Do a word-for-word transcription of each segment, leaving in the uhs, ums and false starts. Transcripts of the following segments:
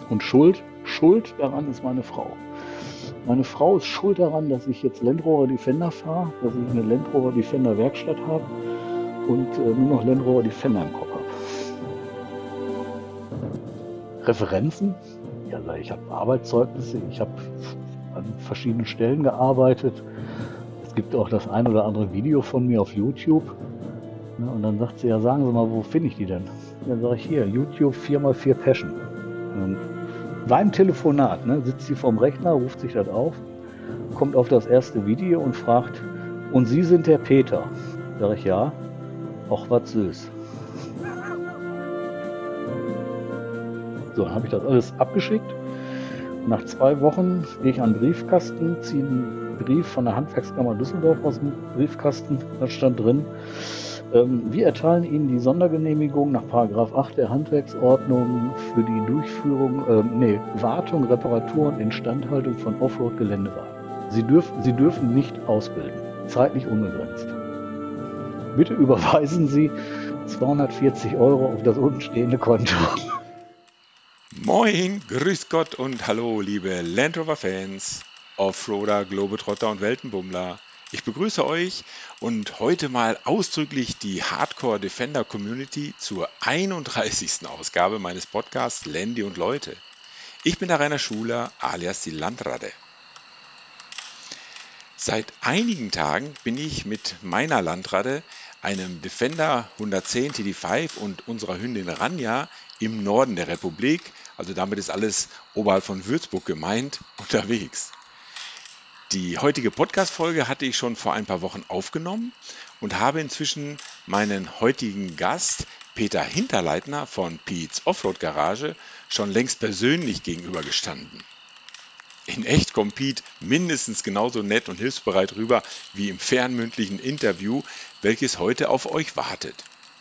Und Schuld, Schuld daran ist meine Frau. Meine Frau ist schuld daran, dass ich jetzt Land Rover Defender fahre, dass ich eine Land Rover Defender Werkstatt habe und äh, nur noch Land Rover Defender im Kopf habe. Referenzen? Ja, ich habe Arbeitszeugnisse, ich habe an verschiedenen Stellen gearbeitet. Es gibt auch das ein oder andere Video von mir auf YouTube. Ja, und dann sagt sie, ja, sagen Sie mal, wo finde ich die denn? Dann sage ich, hier, YouTube vier mal vier Passion. Und beim Telefonat ne, sitzt sie vorm Rechner, ruft sich das auf, kommt auf das erste Video und fragt, und Sie sind der Peter? Sag ich, ja. Och, was süß. So, dann habe ich das alles abgeschickt. Nach zwei Wochen gehe ich an den Briefkasten, ziehe einen Brief von der Handwerkskammer Düsseldorf aus dem Briefkasten. Da stand drin, ähm, wir erteilen Ihnen die Sondergenehmigung nach Paragraph acht der Handwerksordnung für die Durchführung, äh, nee, Wartung, Reparatur und Instandhaltung von Offroad-Geländewagen. Sie, dürf, Sie dürfen nicht ausbilden, zeitlich unbegrenzt. Bitte überweisen Sie zweihundertvierzig Euro auf das untenstehende Konto. Moin, grüß Gott und hallo liebe Land Rover Fans, Offroader, Globetrotter und Weltenbummler. Ich begrüße euch und heute mal ausdrücklich die Hardcore Defender Community zur einunddreißigsten Ausgabe meines Podcasts Landy und Leute. Ich bin der Rainer Schuler alias die Landratte. Seit einigen Tagen bin ich mit meiner Landratte, einem Defender hundertzehn T D fünf und unserer Hündin Ranja im Norden der Republik, also damit ist alles oberhalb von Würzburg gemeint, unterwegs. Die heutige Podcast-Folge hatte ich schon vor ein paar Wochen aufgenommen und habe inzwischen meinen heutigen Gast, Peter Hinterleitner von Piet's Offroad Garage, schon längst persönlich gegenübergestanden. In echt kommt Piet mindestens genauso nett und hilfsbereit rüber wie im fernmündlichen Interview, welches heute auf euch wartet.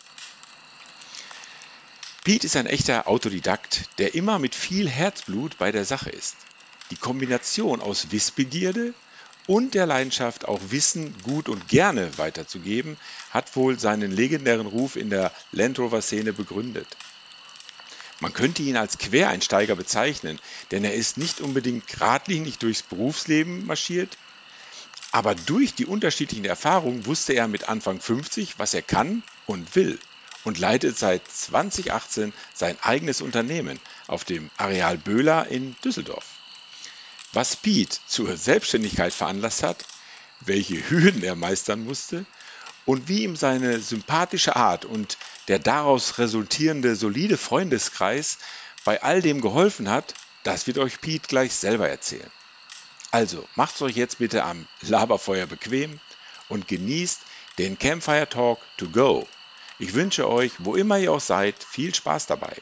Piet ist ein echter Autodidakt, der immer mit viel Herzblut bei der Sache ist. Die Kombination aus Wissbegierde und der Leidenschaft, auch Wissen gut und gerne weiterzugeben, hat wohl seinen legendären Ruf in der Land Rover-Szene begründet. Man könnte ihn als Quereinsteiger bezeichnen, denn er ist nicht unbedingt geradlinig durchs Berufsleben marschiert, aber durch die unterschiedlichen Erfahrungen wusste er mit Anfang fünfzig, was er kann und will und leitet seit zweitausendachtzehn sein eigenes Unternehmen auf dem Areal Böhler in Düsseldorf. Was Piet zur Selbstständigkeit veranlasst hat, welche Hürden er meistern musste und wie ihm seine sympathische Art und der daraus resultierende solide Freundeskreis bei all dem geholfen hat, das wird euch Piet gleich selber erzählen. Also macht's euch jetzt bitte am Laberfeuer bequem und genießt den Campfire Talk to go. Ich wünsche euch, wo immer ihr auch seid, viel Spaß dabei.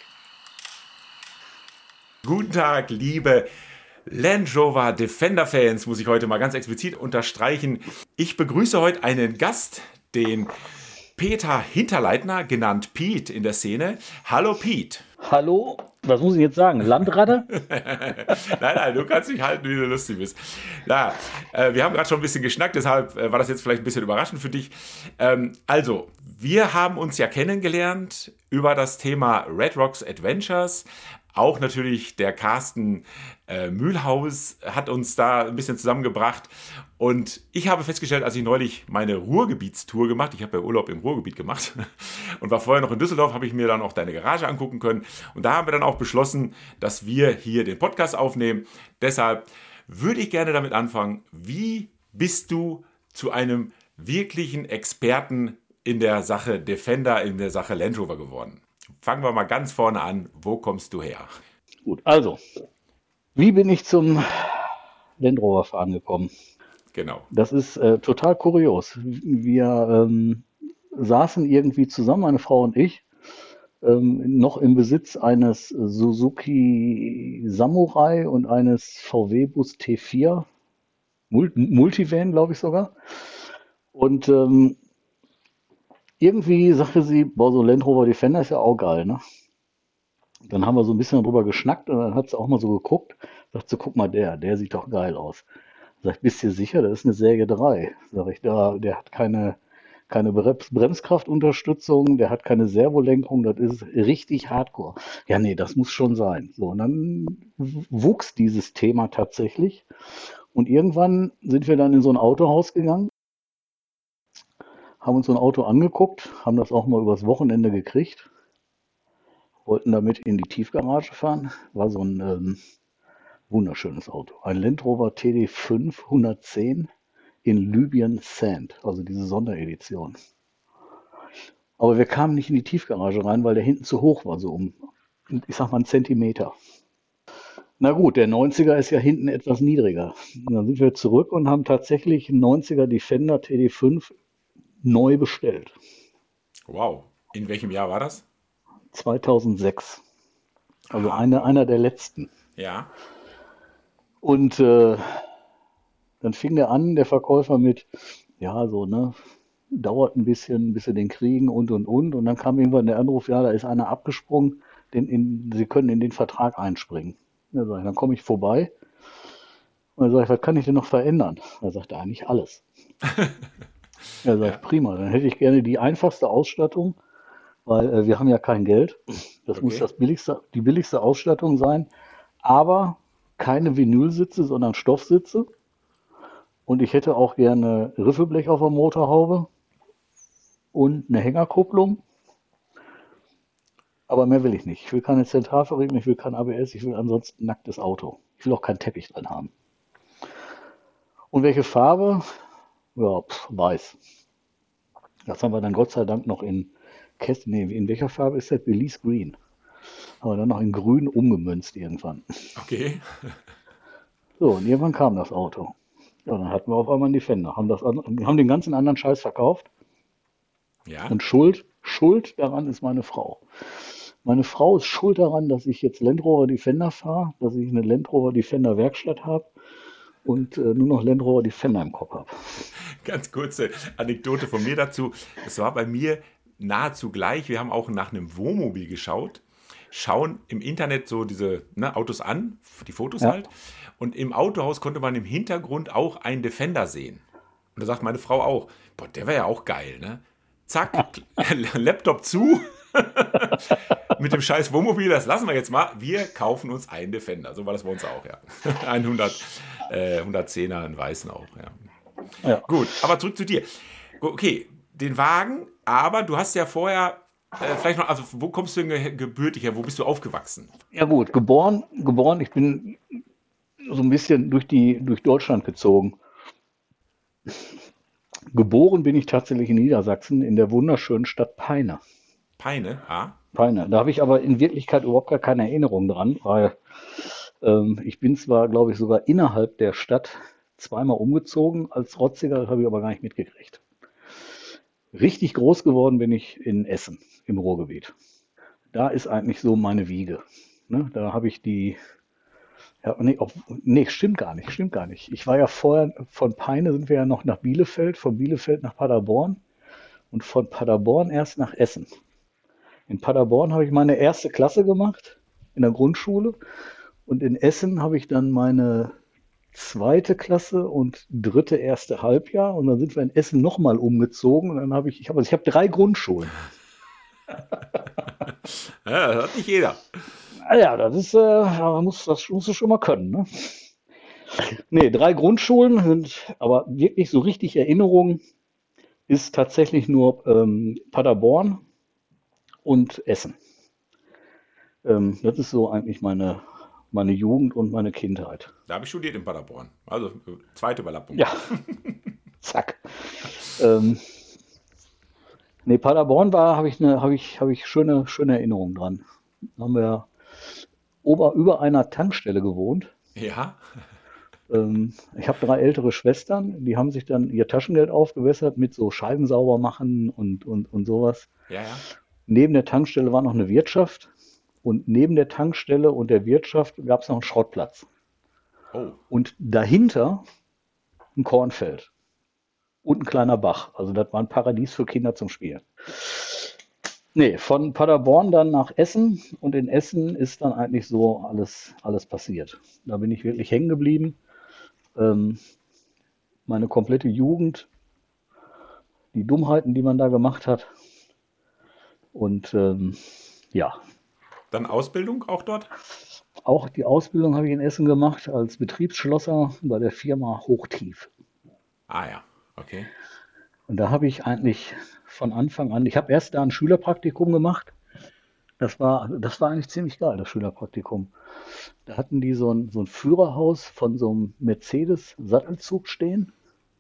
Guten Tag, liebe Land Rover Defender Fans, muss ich heute mal ganz explizit unterstreichen. Ich begrüße heute einen Gast, den Peter Hinterleitner, genannt Piet in der Szene. Hallo Piet. Hallo, was muss ich jetzt sagen? Landratte? nein, nein, du kannst dich halten, wie du lustig bist. Na, äh, wir haben gerade schon ein bisschen geschnackt, deshalb äh, war das jetzt vielleicht ein bisschen überraschend für dich. Ähm, also, wir haben uns ja kennengelernt über das Thema Red Rocks Adventures. Auch natürlich der Carsten äh, Mühlhaus hat uns da ein bisschen zusammengebracht. Und ich habe festgestellt, als ich neulich meine Ruhrgebietstour gemacht, ich habe ja Urlaub im Ruhrgebiet gemacht und war vorher noch in Düsseldorf, habe ich mir dann auch deine Garage angucken können. Und da haben wir dann auch beschlossen, dass wir hier den Podcast aufnehmen. Deshalb würde ich gerne damit anfangen, wie bist du zu einem wirklichen Experten in der Sache Defender, in der Sache Land Rover geworden? Fangen wir mal ganz vorne an. Wo kommst du her? Gut, also, wie bin ich zum Land Rover fahren gekommen? Genau. Das ist äh, total kurios. Wir ähm, saßen irgendwie zusammen, meine Frau und ich, ähm, noch im Besitz eines Suzuki Samurai und eines V W-Bus T vier, Mul- Multivan, glaube ich sogar. Und ähm, irgendwie sagte sie, boah, so Land Rover Defender ist ja auch geil, ne? Dann haben wir so ein bisschen drüber geschnackt und dann hat sie auch mal so geguckt. Sagt sie, guck mal, der, der sieht doch geil aus. Sag ich, bist du sicher? Das ist eine Säge drei. Sag ich, da, der hat keine, keine Brems Bremskraftunterstützung, der hat keine Servolenkung, das ist richtig Hardcore. Ja, nee, das muss schon sein. So, und dann wuchs dieses Thema tatsächlich. Und irgendwann sind wir dann in so ein Autohaus gegangen, haben uns so ein Auto angeguckt, haben das auch mal übers Wochenende gekriegt, wollten damit in die Tiefgarage fahren. War so ein ähm, wunderschönes Auto. Ein Land Rover T D fünf hundertzehn in Libyan Sand, also diese Sonderedition. Aber wir kamen nicht in die Tiefgarage rein, weil der hinten zu hoch war, so um, ich sag mal, einen Zentimeter. Na gut, der neunziger ist ja hinten etwas niedriger. Und dann sind wir zurück und haben tatsächlich einen neunziger Defender T D fünf neu bestellt. Wow. In welchem Jahr war das? zweitausendsechs. Also Aha. eine, einer der letzten. Ja. Und äh, dann fing der an, der Verkäufer mit, ja, so, ne, dauert ein bisschen, bis sie den kriegen und und und. Und dann kam irgendwann der Anruf, ja, da ist einer abgesprungen, den in, sie können in den Vertrag einspringen. Ja, sag ich, dann komme ich vorbei. Und dann sage ich, was kann ich denn noch verändern? Da sagt er, eigentlich alles. Ja, sag ich, Ja. prima, dann hätte ich gerne die einfachste Ausstattung, weil äh, wir haben ja kein Geld. Das muss Okay. das billigste, die billigste Ausstattung sein, aber keine Vinylsitze, sondern Stoffsitze. Und ich hätte auch gerne Riffelblech auf der Motorhaube und eine Hängerkupplung, aber mehr will ich nicht. Ich will keine Zentralverriegelung, ich will kein A B S, ich will ansonsten ein nacktes Auto. Ich will auch keinen Teppich drin haben. Und welche Farbe? Ja, pff, weiß. Das haben wir dann Gott sei Dank noch in Kästen. Nee, in welcher Farbe ist das? Belize Green. Aber dann noch in Grün umgemünzt irgendwann. Okay. So, und irgendwann kam das Auto. Ja, dann hatten wir auf einmal einen Defender, haben, das, an- haben den ganzen anderen Scheiß verkauft. Ja. Und Schuld, Schuld daran ist meine Frau. Meine Frau ist schuld daran, dass ich jetzt Land Rover Defender fahre, dass ich eine Land Rover Defender Werkstatt habe und äh, nur noch Land Rover Defender im Kopf habe. Ganz kurze Anekdote von mir dazu. Es war bei mir nahezu gleich. Wir haben auch nach einem Wohnmobil geschaut, schauen im Internet so diese ne, Autos an, die Fotos Ja, halt. Und im Autohaus konnte man im Hintergrund auch einen Defender sehen. Und da sagt meine Frau auch, boah, der wäre ja auch geil, ne? Zack, Laptop zu, mit dem scheiß Wohnmobil, das lassen wir jetzt mal. Wir kaufen uns einen Defender. So war das bei uns auch, ja. Ein hundert, äh, hundertzehner, einen weißen auch, ja. ja. Gut, aber zurück zu dir. Okay, den Wagen, aber du hast ja vorher, äh, vielleicht noch, also wo kommst du denn ge gebürtig her? Wo bist du aufgewachsen? Ja gut, geboren, geboren, ich bin so ein bisschen durch die, durch Deutschland gezogen. Geboren bin ich tatsächlich in Niedersachsen, in der wunderschönen Stadt Peine. Peine, ah, Peine. Da habe ich aber in Wirklichkeit überhaupt gar keine Erinnerung dran, weil ähm, ich bin zwar, glaube ich, sogar innerhalb der Stadt zweimal umgezogen als Rotziger, das habe ich aber gar nicht mitgekriegt. Richtig groß geworden bin ich in Essen, im Ruhrgebiet. Da ist eigentlich so meine Wiege. Ne? Da habe ich die, ja, nee, ob, nee, stimmt gar nicht, stimmt gar nicht. Ich war ja vorher, von Peine sind wir ja noch nach Bielefeld, von Bielefeld nach Paderborn und von Paderborn erst nach Essen. In Paderborn habe ich meine erste Klasse gemacht in der Grundschule und in Essen habe ich dann meine zweite Klasse und dritte erste Halbjahr und dann sind wir in Essen nochmal umgezogen und dann habe ich, ich habe, also ich habe drei Grundschulen. ja, das hat nicht jeder. Ah ja, das ist, äh, man muss, das musst du schon mal können, ne? Nee, drei Grundschulen sind, aber wirklich so richtig Erinnerung ist tatsächlich nur ähm, Paderborn und Essen. Ähm, das ist so eigentlich meine, meine Jugend und meine Kindheit. Da habe ich studiert in Paderborn. Also äh, zweite Überlappung. Ja, zack. Ähm, nee, Paderborn war, habe ich eine, habe ich, habe ich schöne, schöne Erinnerungen dran. Da haben wir ober, über einer Tankstelle gewohnt. Ja, Ähm, ich habe drei ältere Schwestern, die haben sich dann ihr Taschengeld aufgebessert mit so Scheiben sauber machen und, und, und sowas. ja, ja. Neben der Tankstelle war noch eine Wirtschaft und neben der Tankstelle und der Wirtschaft gab es noch einen Schrottplatz. Oh, Und dahinter ein Kornfeld und ein kleiner Bach. Also das war ein Paradies für Kinder zum Spielen. Nee, von Paderborn dann nach Essen und in Essen ist dann eigentlich so alles, alles passiert. Da bin ich wirklich hängen geblieben. Ähm, meine komplette Jugend die Dummheiten, die man da gemacht hat. Und ähm, ja, Dann Ausbildung auch dort? auch die Ausbildung habe ich in Essen gemacht als Betriebsschlosser bei der Firma Hochtief. Ah ja, okay. Und da habe ich eigentlich von Anfang an, ich habe erst da ein Schülerpraktikum gemacht. Das war, das war eigentlich ziemlich geil, das Schülerpraktikum. Da hatten die so ein, so ein Führerhaus von so einem Mercedes-Sattelzug stehen,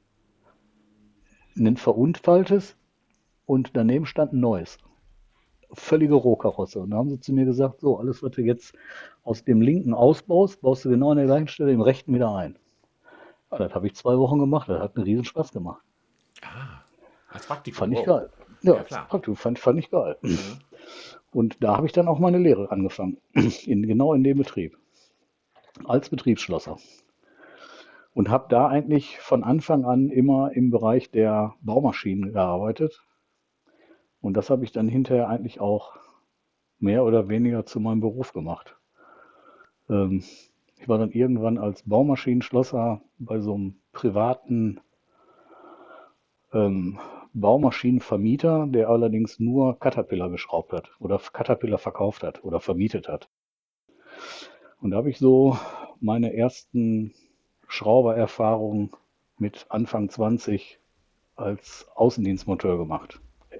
ein verunfalltes, und daneben stand ein neues. Völlige Rohkarosse. Und da haben sie zu mir gesagt, so, alles, was du jetzt aus dem linken ausbaust, baust du genau an der gleichen Stelle im rechten wieder ein. Ja, das habe ich zwei Wochen gemacht, das hat einen riesen Spaß gemacht. Ah, als Praktikum. Fand ich Wow. geil. Ja, Ja, als klar. Praktikum fand, fand ich geil. Mhm. Und da habe ich dann auch meine Lehre angefangen, in, genau in dem Betrieb, als Betriebsschlosser. Und habe da eigentlich von Anfang an immer im Bereich der Baumaschinen gearbeitet. Und das habe ich dann hinterher eigentlich auch mehr oder weniger zu meinem Beruf gemacht. Ähm, ich war dann irgendwann als Baumaschinenschlosser bei so einem privaten ähm, Baumaschinenvermieter, der allerdings nur Caterpillar geschraubt hat oder Caterpillar verkauft hat oder vermietet hat. Und da habe ich so meine ersten Schraubererfahrungen mit Anfang zwanzig als Außendienstmonteur gemacht.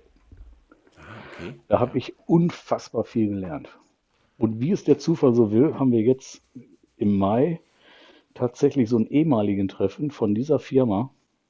Ah, okay. Da habe ich unfassbar viel gelernt. Und wie es der Zufall so will, haben wir jetzt im Mai tatsächlich so einen ehemaligen Treffen von dieser Firma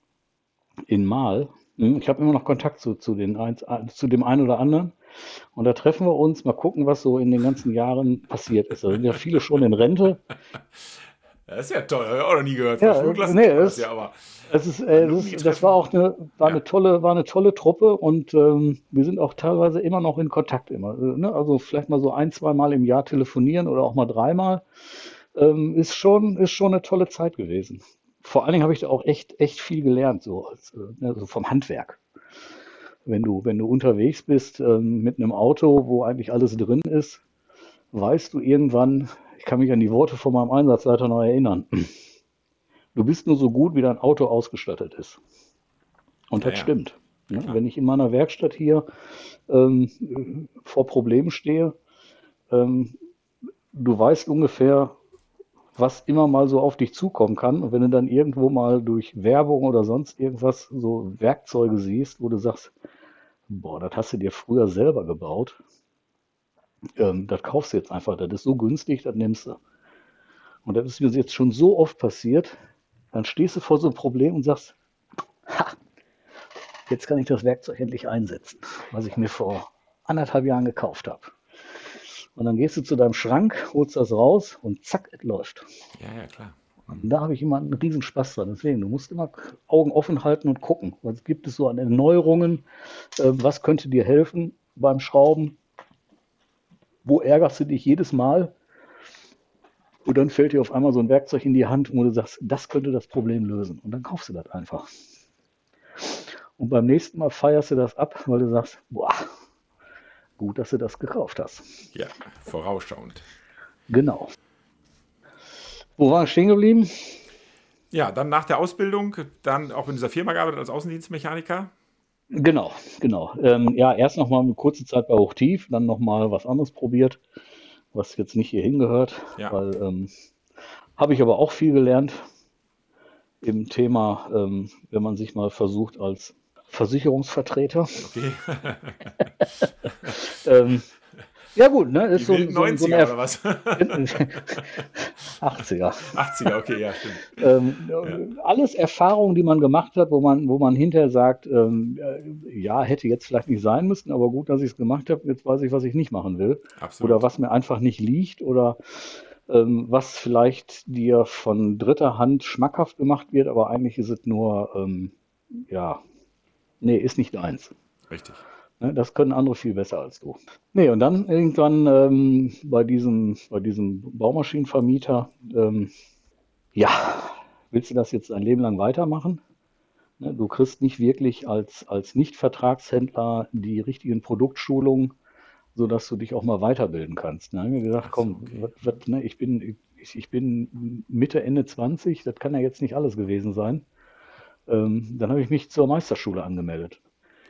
in Mahl. Ich habe immer noch Kontakt zu, zu, den ein, zu dem einen oder anderen. Und da treffen wir uns, mal gucken, was so in den ganzen Jahren passiert ist. Da sind ja viele schon in Rente. Das ist ja toll, habe ich auch noch nie gehört. Ja, Von Schulklassen nee, kennt man das es, ja, aber es ist, äh, das, ist, das war auch eine, war Ja. eine tolle, war eine tolle Truppe, und ähm, wir sind auch teilweise immer noch in Kontakt immer. Äh, Ne? Also vielleicht mal so ein, zwei Mal im Jahr telefonieren oder auch mal dreimal. Ähm, ist schon, ist schon eine tolle Zeit gewesen. Vor allen Dingen habe ich da auch echt, echt viel gelernt, so, als, äh, ne, so vom Handwerk. Wenn du, wenn du unterwegs bist ähm, mit einem Auto, wo eigentlich alles drin ist, weißt du irgendwann, ich kann mich an die Worte von meinem Einsatzleiter noch erinnern, du bist nur so gut, wie dein Auto ausgestattet ist. Und Ja, das ja. stimmt. Ja, Ne? klar. Wenn ich in meiner Werkstatt hier ähm, vor Problemen stehe, ähm, du weißt ungefähr, was immer mal so auf dich zukommen kann. Und wenn du dann irgendwo mal durch Werbung oder sonst irgendwas so Werkzeuge siehst, wo du sagst, boah, das hast du dir früher selber gebaut, ähm, das kaufst du jetzt einfach, das ist so günstig, das nimmst du. Und das ist mir jetzt schon so oft passiert, dann stehst du vor so einem Problem und sagst, ha, jetzt kann ich das Werkzeug endlich einsetzen, was ich mir vor anderthalb Jahren gekauft habe. Und dann gehst du zu deinem Schrank, holst das raus und zack, es läuft. Ja, ja, klar. Und da habe ich immer einen riesen Spaß dran. Deswegen, du musst immer Augen offen halten und gucken. Was gibt es so an Erneuerungen? Äh, was könnte dir helfen beim Schrauben? Wo ärgerst du dich jedes Mal? Und dann fällt dir auf einmal so ein Werkzeug in die Hand, wo du sagst, das könnte das Problem lösen. Und dann kaufst du das einfach. Und beim nächsten Mal feierst du das ab, weil du sagst, boah, gut, dass du das gekauft hast. Ja, vorausschauend. Genau. Wo waren wir stehen geblieben? Ja, dann nach der Ausbildung, dann auch in dieser Firma gearbeitet als Außendienstmechaniker. Genau, genau. Ähm, ja, erst noch mal eine kurze Zeit bei Hochtief, dann noch mal was anderes probiert, was jetzt nicht hier hingehört, Ja. weil ähm, habe ich aber auch viel gelernt im Thema, ähm, wenn man sich mal versucht als Versicherungsvertreter. Okay. Ähm, ja gut, ne, ist Die so, wilden so, so neunziger eine oder was? achtziger. achtziger, okay, ja, stimmt. Ähm, alles Erfahrungen, die man gemacht hat, wo man, wo man hinterher sagt, ähm, äh, ja, hätte jetzt vielleicht nicht sein müssen, aber gut, dass ich es gemacht habe, jetzt weiß ich, was ich nicht machen will. Absolut. Oder was mir einfach nicht liegt oder ähm, was vielleicht dir von dritter Hand schmackhaft gemacht wird, aber eigentlich ist es nur, ähm, ja, nee, ist nicht deins. Richtig. Ne, das können andere viel besser als du. Nee, und dann irgendwann ähm, bei diesem, bei diesem Baumaschinenvermieter, ähm, ja, willst du das jetzt ein Leben lang weitermachen? Ne, du kriegst nicht wirklich als, als Nicht-Vertragshändler die richtigen Produktschulungen, sodass du dich auch mal weiterbilden kannst. Dann haben wir gesagt, Ach so, komm, okay. was, was, ne, ich bin, ich, ich bin Mitte, Ende zwanzig, das kann ja jetzt nicht alles gewesen sein. Ähm, dann habe ich mich zur Meisterschule angemeldet.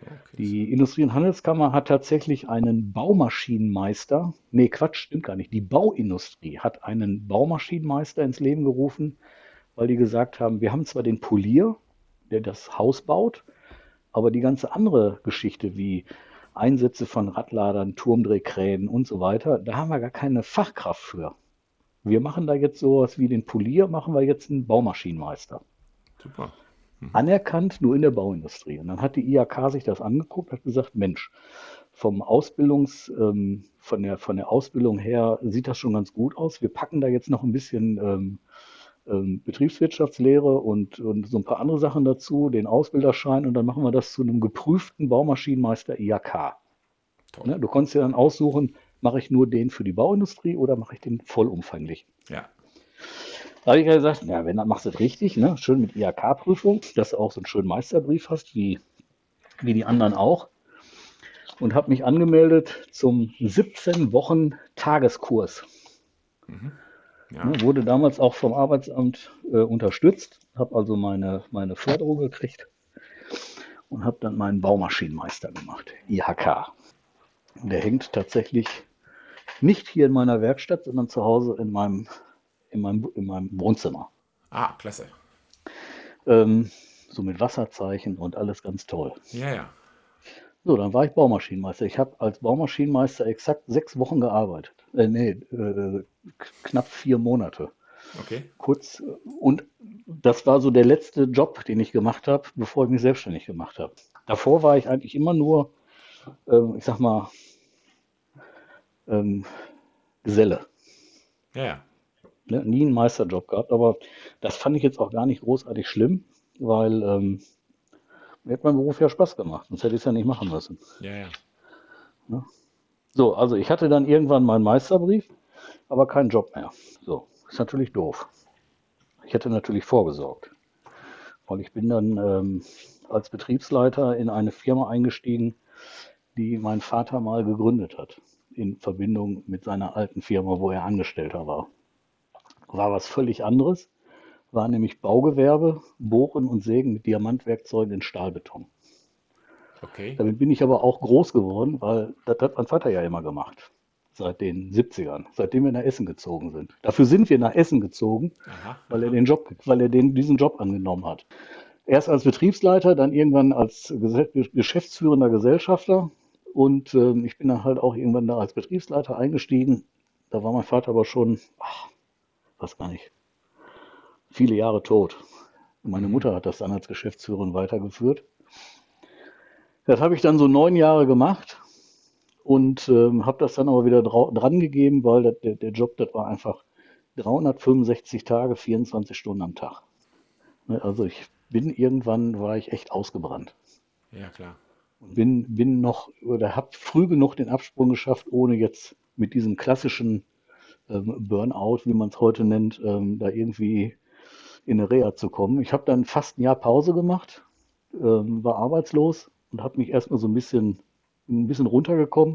Okay. Die Industrie- und Handelskammer hat tatsächlich einen Baumaschinenmeister, nee, Quatsch, stimmt gar nicht. Die Bauindustrie hat einen Baumaschinenmeister ins Leben gerufen, weil die gesagt haben, wir haben zwar den Polier, der das Haus baut, aber die ganze andere Geschichte wie Einsätze von Radladern, Turmdrehkränen und so weiter, da haben wir gar keine Fachkraft für. Wir machen da jetzt sowas wie den Polier, machen wir jetzt einen Baumaschinenmeister. Super. Anerkannt nur in der Bauindustrie. Und dann hat die I H K sich das angeguckt, hat gesagt, Mensch, vom Ausbildungs, ähm, von der, von der Ausbildung her sieht das schon ganz gut aus. Wir packen da jetzt noch ein bisschen ähm, ähm, Betriebswirtschaftslehre und, und so ein paar andere Sachen dazu, den Ausbilderschein, und dann machen wir das zu einem geprüften Baumaschinenmeister I H K. Toll. Ne? Du konntest ja dann aussuchen, mache ich nur den für die Bauindustrie oder mache ich den vollumfänglich. Ja. Da habe ich ja gesagt, ja, wenn, dann machst du das richtig, ne? Schön mit I H K-Prüfung, dass du auch so einen schönen Meisterbrief hast, wie, wie die anderen auch. Und habe mich angemeldet zum siebzehn Wochen Tageskurs. Ja. Ne, wurde damals auch vom Arbeitsamt äh, unterstützt, habe also meine, meine Förderung gekriegt und habe dann meinen Baumaschinenmeister gemacht, I H K. Der hängt tatsächlich nicht hier in meiner Werkstatt, sondern zu Hause in meinem, in meinem, in meinem Wohnzimmer. Ah, klasse. Ähm, so mit Wasserzeichen und alles ganz toll. Ja, ja. So, dann war ich Baumaschinenmeister. Ich habe als Baumaschinenmeister exakt sechs Wochen gearbeitet. Äh, nee, äh, knapp vier Monate. Okay. Kurz. äh, Und das war so der letzte Job, den ich gemacht habe, bevor ich mich selbstständig gemacht habe. Davor war ich eigentlich immer nur, ähm, ich sag mal, ähm, Geselle. Ja, ja. Ne? Nie einen Meisterjob gehabt, aber das fand ich jetzt auch gar nicht großartig schlimm, weil ähm, mir hat mein Beruf ja Spaß gemacht, sonst hätte ich es ja nicht machen müssen. Ja, ja. So, also ich hatte dann irgendwann meinen Meisterbrief, aber keinen Job mehr. So, ist natürlich doof. Ich hätte natürlich vorgesorgt, weil ich bin dann ähm, als Betriebsleiter in eine Firma eingestiegen, die mein Vater mal gegründet hat, in Verbindung mit seiner alten Firma, wo er Angestellter war. War was völlig anderes, war nämlich Baugewerbe, Bohren und Sägen mit Diamantwerkzeugen in Stahlbeton. Okay. Damit bin ich aber auch groß geworden, weil das hat mein Vater ja immer gemacht. Seit den siebzigern, seitdem wir nach Essen gezogen sind. Dafür sind wir nach Essen gezogen, Aha. weil er den Job, weil er den, diesen Job angenommen hat. Erst als Betriebsleiter, dann irgendwann als Gese- geschäftsführender Gesellschafter. Und ähm, ich bin dann halt auch irgendwann da als Betriebsleiter eingestiegen. Da war mein Vater aber schon, ach, weiß gar nicht, viele Jahre tot. Und meine Mutter hat das dann als Geschäftsführerin weitergeführt. Das habe ich dann so neun Jahre gemacht und ähm, habe das dann aber wieder drau- dran gegeben, weil das, der, der Job, das war einfach dreihundertfünfundsechzig Tage, vierundzwanzig Stunden am Tag. Ne, Also ich bin irgendwann, war ich echt ausgebrannt. Ja, klar. Und bin, bin noch, oder habe früh genug den Absprung geschafft, ohne jetzt mit diesem klassischen ähm, Burnout, wie man es heute nennt, ähm, da irgendwie in eine Reha zu kommen. Ich habe dann fast ein Jahr Pause gemacht, ähm, war arbeitslos und habe mich erstmal so ein bisschen, ein bisschen runtergekommen.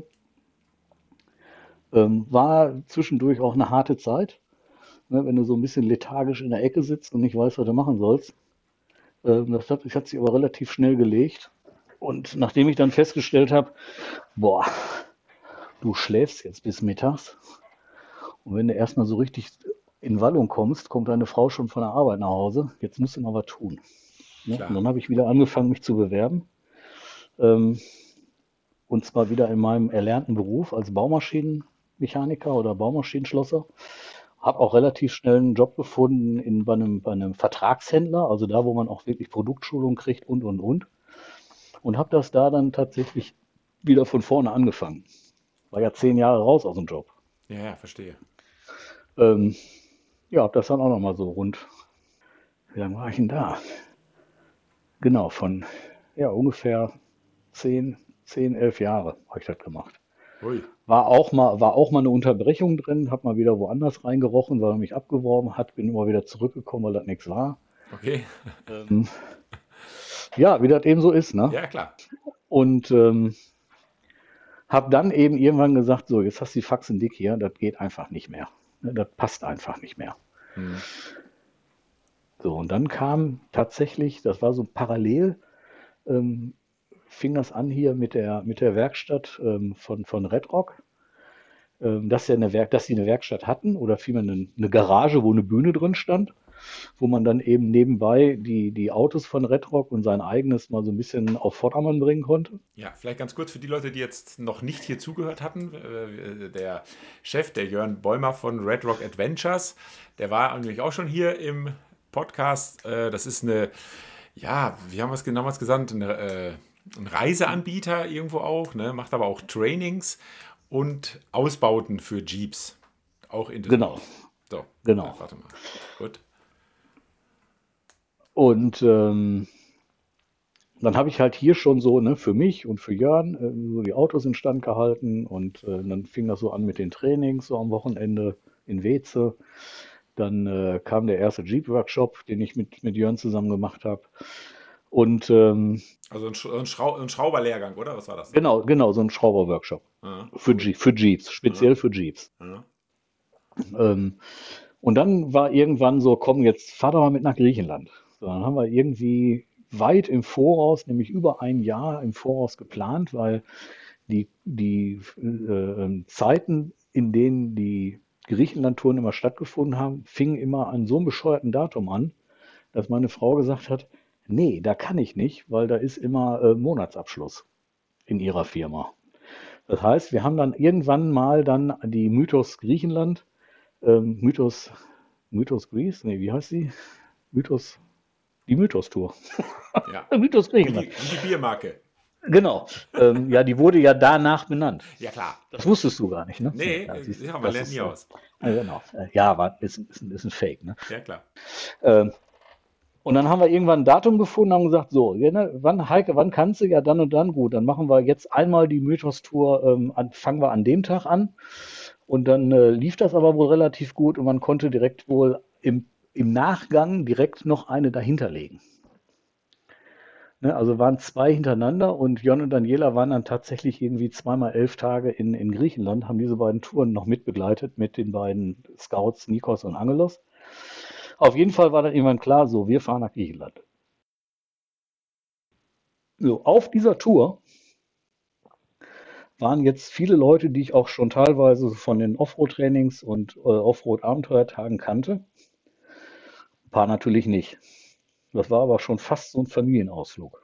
Ähm, war zwischendurch auch eine harte Zeit, ne, wenn du so ein bisschen lethargisch in der Ecke sitzt und nicht weißt, was du machen sollst. Ähm, das hat, das hat sich aber relativ schnell gelegt. Und nachdem ich dann festgestellt habe, boah, du schläfst jetzt bis mittags und wenn du erstmal so richtig in Wallung kommst, kommt deine Frau schon von der Arbeit nach Hause. Jetzt musst du mal was tun. Ne? Und Klar. dann habe ich wieder angefangen, mich zu bewerben. Ähm, und zwar wieder in meinem erlernten Beruf als Baumaschinenmechaniker oder Baumaschinenschlosser. Habe auch relativ schnell einen Job gefunden in, bei, einem, bei einem Vertragshändler, also da, wo man auch wirklich Produktschulung kriegt und, und, und. Und habe das da dann tatsächlich wieder von vorne angefangen. War ja zehn Jahre raus aus dem Job. Ja, ja, verstehe. Ähm, ja, habe das dann auch nochmal so rund. Wie lange war ich denn da? Genau, von ja, ungefähr zehn, zehn, elf Jahre habe ich das gemacht. Ui. War auch mal, war auch mal eine Unterbrechung drin, habe mal wieder woanders reingerochen, weil er mich abgeworben hat, bin immer wieder zurückgekommen, weil das nichts war. Okay. Ähm, ja, wie das eben so ist, ne? Ja, klar. Und ähm, habe dann eben irgendwann gesagt, so, jetzt hast du die Faxen dick hier, das geht einfach nicht mehr. Ne, Das passt einfach nicht mehr. Hm. So, und dann kam tatsächlich, das war so parallel, ähm, fing das an hier mit der, mit der Werkstatt ähm, von, von Red Rock, ähm, dass, ja eine Werk, dass sie eine Werkstatt hatten oder vielmehr eine, eine Garage, wo eine Bühne drin stand, wo man dann eben nebenbei die, die Autos von Red Rock und sein eigenes mal so ein bisschen auf Vordermann bringen konnte. Ja, vielleicht ganz kurz für die Leute, die jetzt noch nicht hier zugehört hatten. äh, Der Chef, der Jörn Bäumer von Red Rock Adventures, der war nämlich auch schon hier im Podcast. Äh, Das ist eine, ja, wie haben wir es damals gesagt, eine, äh, ein Reiseanbieter irgendwo auch, ne? Macht aber auch Trainings und Ausbauten für Jeeps. Auch in Genau, So, genau. ja, warte mal. Gut. Und ähm, dann habe ich halt hier schon so, ne, für mich und für Jörn äh, so die Autos instand gehalten und äh, dann fing das so an mit den Trainings, so am Wochenende in Weeze. Dann äh, kam der erste Jeep-Workshop, den ich mit, mit Jörn zusammen gemacht habe. Und ähm, Also ein, Sch ein, Schrau ein Schrauberlehrgang, oder? Was war das? genau, genau, so ein Schrauber-Workshop Ja, für, cool. Je für Jeeps, speziell für Jeeps. Ja. Ähm, und dann war irgendwann so, komm, jetzt fahr doch mal mit nach Griechenland. So, dann haben wir irgendwie weit im Voraus, nämlich über ein Jahr im Voraus geplant, weil die, die äh, Zeiten, in denen die Griechenland-Touren immer stattgefunden haben, fingen immer an so einem bescheuerten Datum an, dass meine Frau gesagt hat, nee, da kann ich nicht, weil da ist immer äh, Monatsabschluss in ihrer Firma. Das heißt, wir haben dann irgendwann mal dann die Mythos Griechenland, ähm, Mythos, Mythos Greece, nee, wie heißt sie? Mythos, die Mythos-Tour. Ja. Mythos Wie die, Griechenland. wie die Biermarke. Genau. Ähm, ja, die wurde ja danach benannt. Ja, klar. Das wusstest du gar nicht, ne? Nee, Ja, siehst du, ja, man das lernt ist, nie äh, aus. äh, genau. Äh, Ja, war, ist, ist, ist ein Fake, ne? Ja, klar. Ähm, und dann haben wir irgendwann ein Datum gefunden, haben gesagt, so, ja, ne, wann, Heike, wann kannst du? Ja, dann und dann, gut. Dann machen wir jetzt einmal die Mythos-Tour, ähm, an, fangen wir an dem Tag an. Und dann äh, lief das aber wohl relativ gut und man konnte direkt wohl im, im Nachgang direkt noch eine dahinter legen. Ne, also waren zwei hintereinander und Jon und Daniela waren dann tatsächlich irgendwie zweimal elf Tage in, in Griechenland, haben diese beiden Touren noch mitbegleitet mit den beiden Scouts Nikos und Angelos. Auf jeden Fall war dann irgendwann klar, so, wir fahren nach Griechenland. So, auf dieser Tour waren jetzt viele Leute, die ich auch schon teilweise von den Offroad-Trainings und äh, Offroad-Abenteuertagen kannte. Ein paar natürlich nicht. Das war aber schon fast so ein Familienausflug.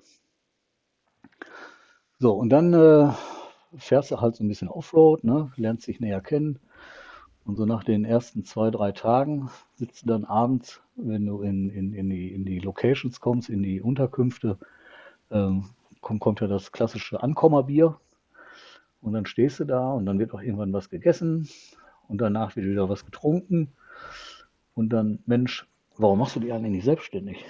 So, und dann äh, fährst du halt so ein bisschen Offroad, ne? Lernst dich näher kennen. Und so nach den ersten zwei, drei Tagen sitzt du dann abends, wenn du in, in, in, die, in die Locations kommst, in die Unterkünfte, ähm, kommt, kommt ja das klassische Ankommerbier. Und dann stehst du da und dann wird auch irgendwann was gegessen und danach wird wieder was getrunken. Und dann, Mensch, warum machst du dich eigentlich nicht selbstständig?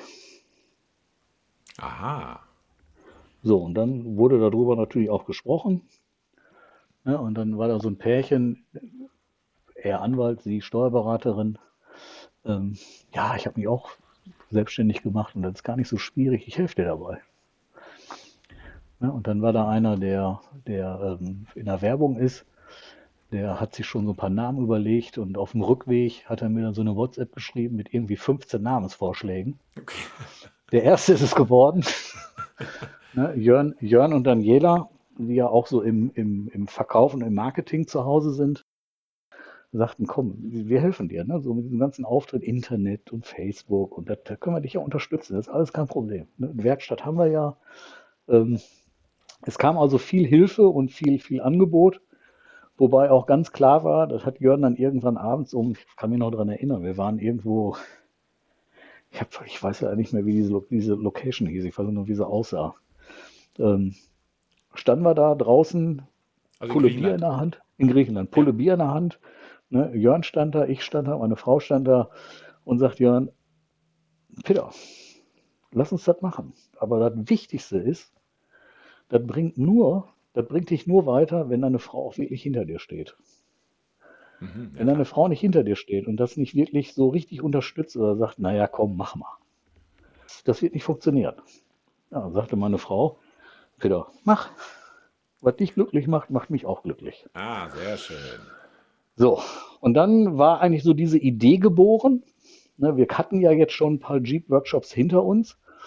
Aha. So, und dann wurde darüber natürlich auch gesprochen. Ne? Und dann war da so ein Pärchen, er Anwalt, sie Steuerberaterin. Ähm, ja, ich habe mich auch selbstständig gemacht und das ist gar nicht so schwierig, ich helfe dir dabei. Ne? Und dann war da einer, der, der ähm, in der Werbung ist, der hat sich schon so ein paar Namen überlegt und auf dem Rückweg hat er mir dann so eine WhatsApp geschrieben mit irgendwie fünfzehn Namensvorschlägen. Okay. Der erste ist es geworden. Ne? Jörn, Jörn und Daniela, die ja auch so im, im, im Verkauf und im Marketing zu Hause sind, sagten, komm, wir helfen dir. Ne? So mit diesem ganzen Auftritt, Internet und Facebook und das, da können wir dich ja unterstützen. Das ist alles kein Problem. Ne? Eine Werkstatt haben wir ja. Ähm, es kam also viel Hilfe und viel, viel Angebot. Wobei auch ganz klar war, das hat Jörn dann irgendwann abends um, ich kann mich noch daran erinnern, wir waren irgendwo, ich, hab, ich weiß ja nicht mehr, wie diese, diese Location hieß, ich weiß nur, wie sie aussah. Ähm, standen wir da draußen, Also in Pulle Bier in Griechenland. der Hand, in Griechenland, Pulle Ja. Bier in der Hand. Ne? Jörn stand da, ich stand da, meine Frau stand da und sagt Jörn, Peter, lass uns das machen. Aber das Wichtigste ist, das bringt nur, das bringt dich nur weiter, wenn deine Frau auch wirklich hinter dir steht. Mhm, ja, Wenn deine klar. Frau nicht hinter dir steht und das nicht wirklich so richtig unterstützt oder sagt, naja, komm, mach mal. Das wird nicht funktionieren. Ja, dann sagte meine Frau, Peter, mach. Was dich glücklich macht, macht mich auch glücklich. Ah, sehr schön. So, und dann war eigentlich so diese Idee geboren. Ne, wir hatten ja jetzt schon ein paar Jeep-Workshops hinter uns.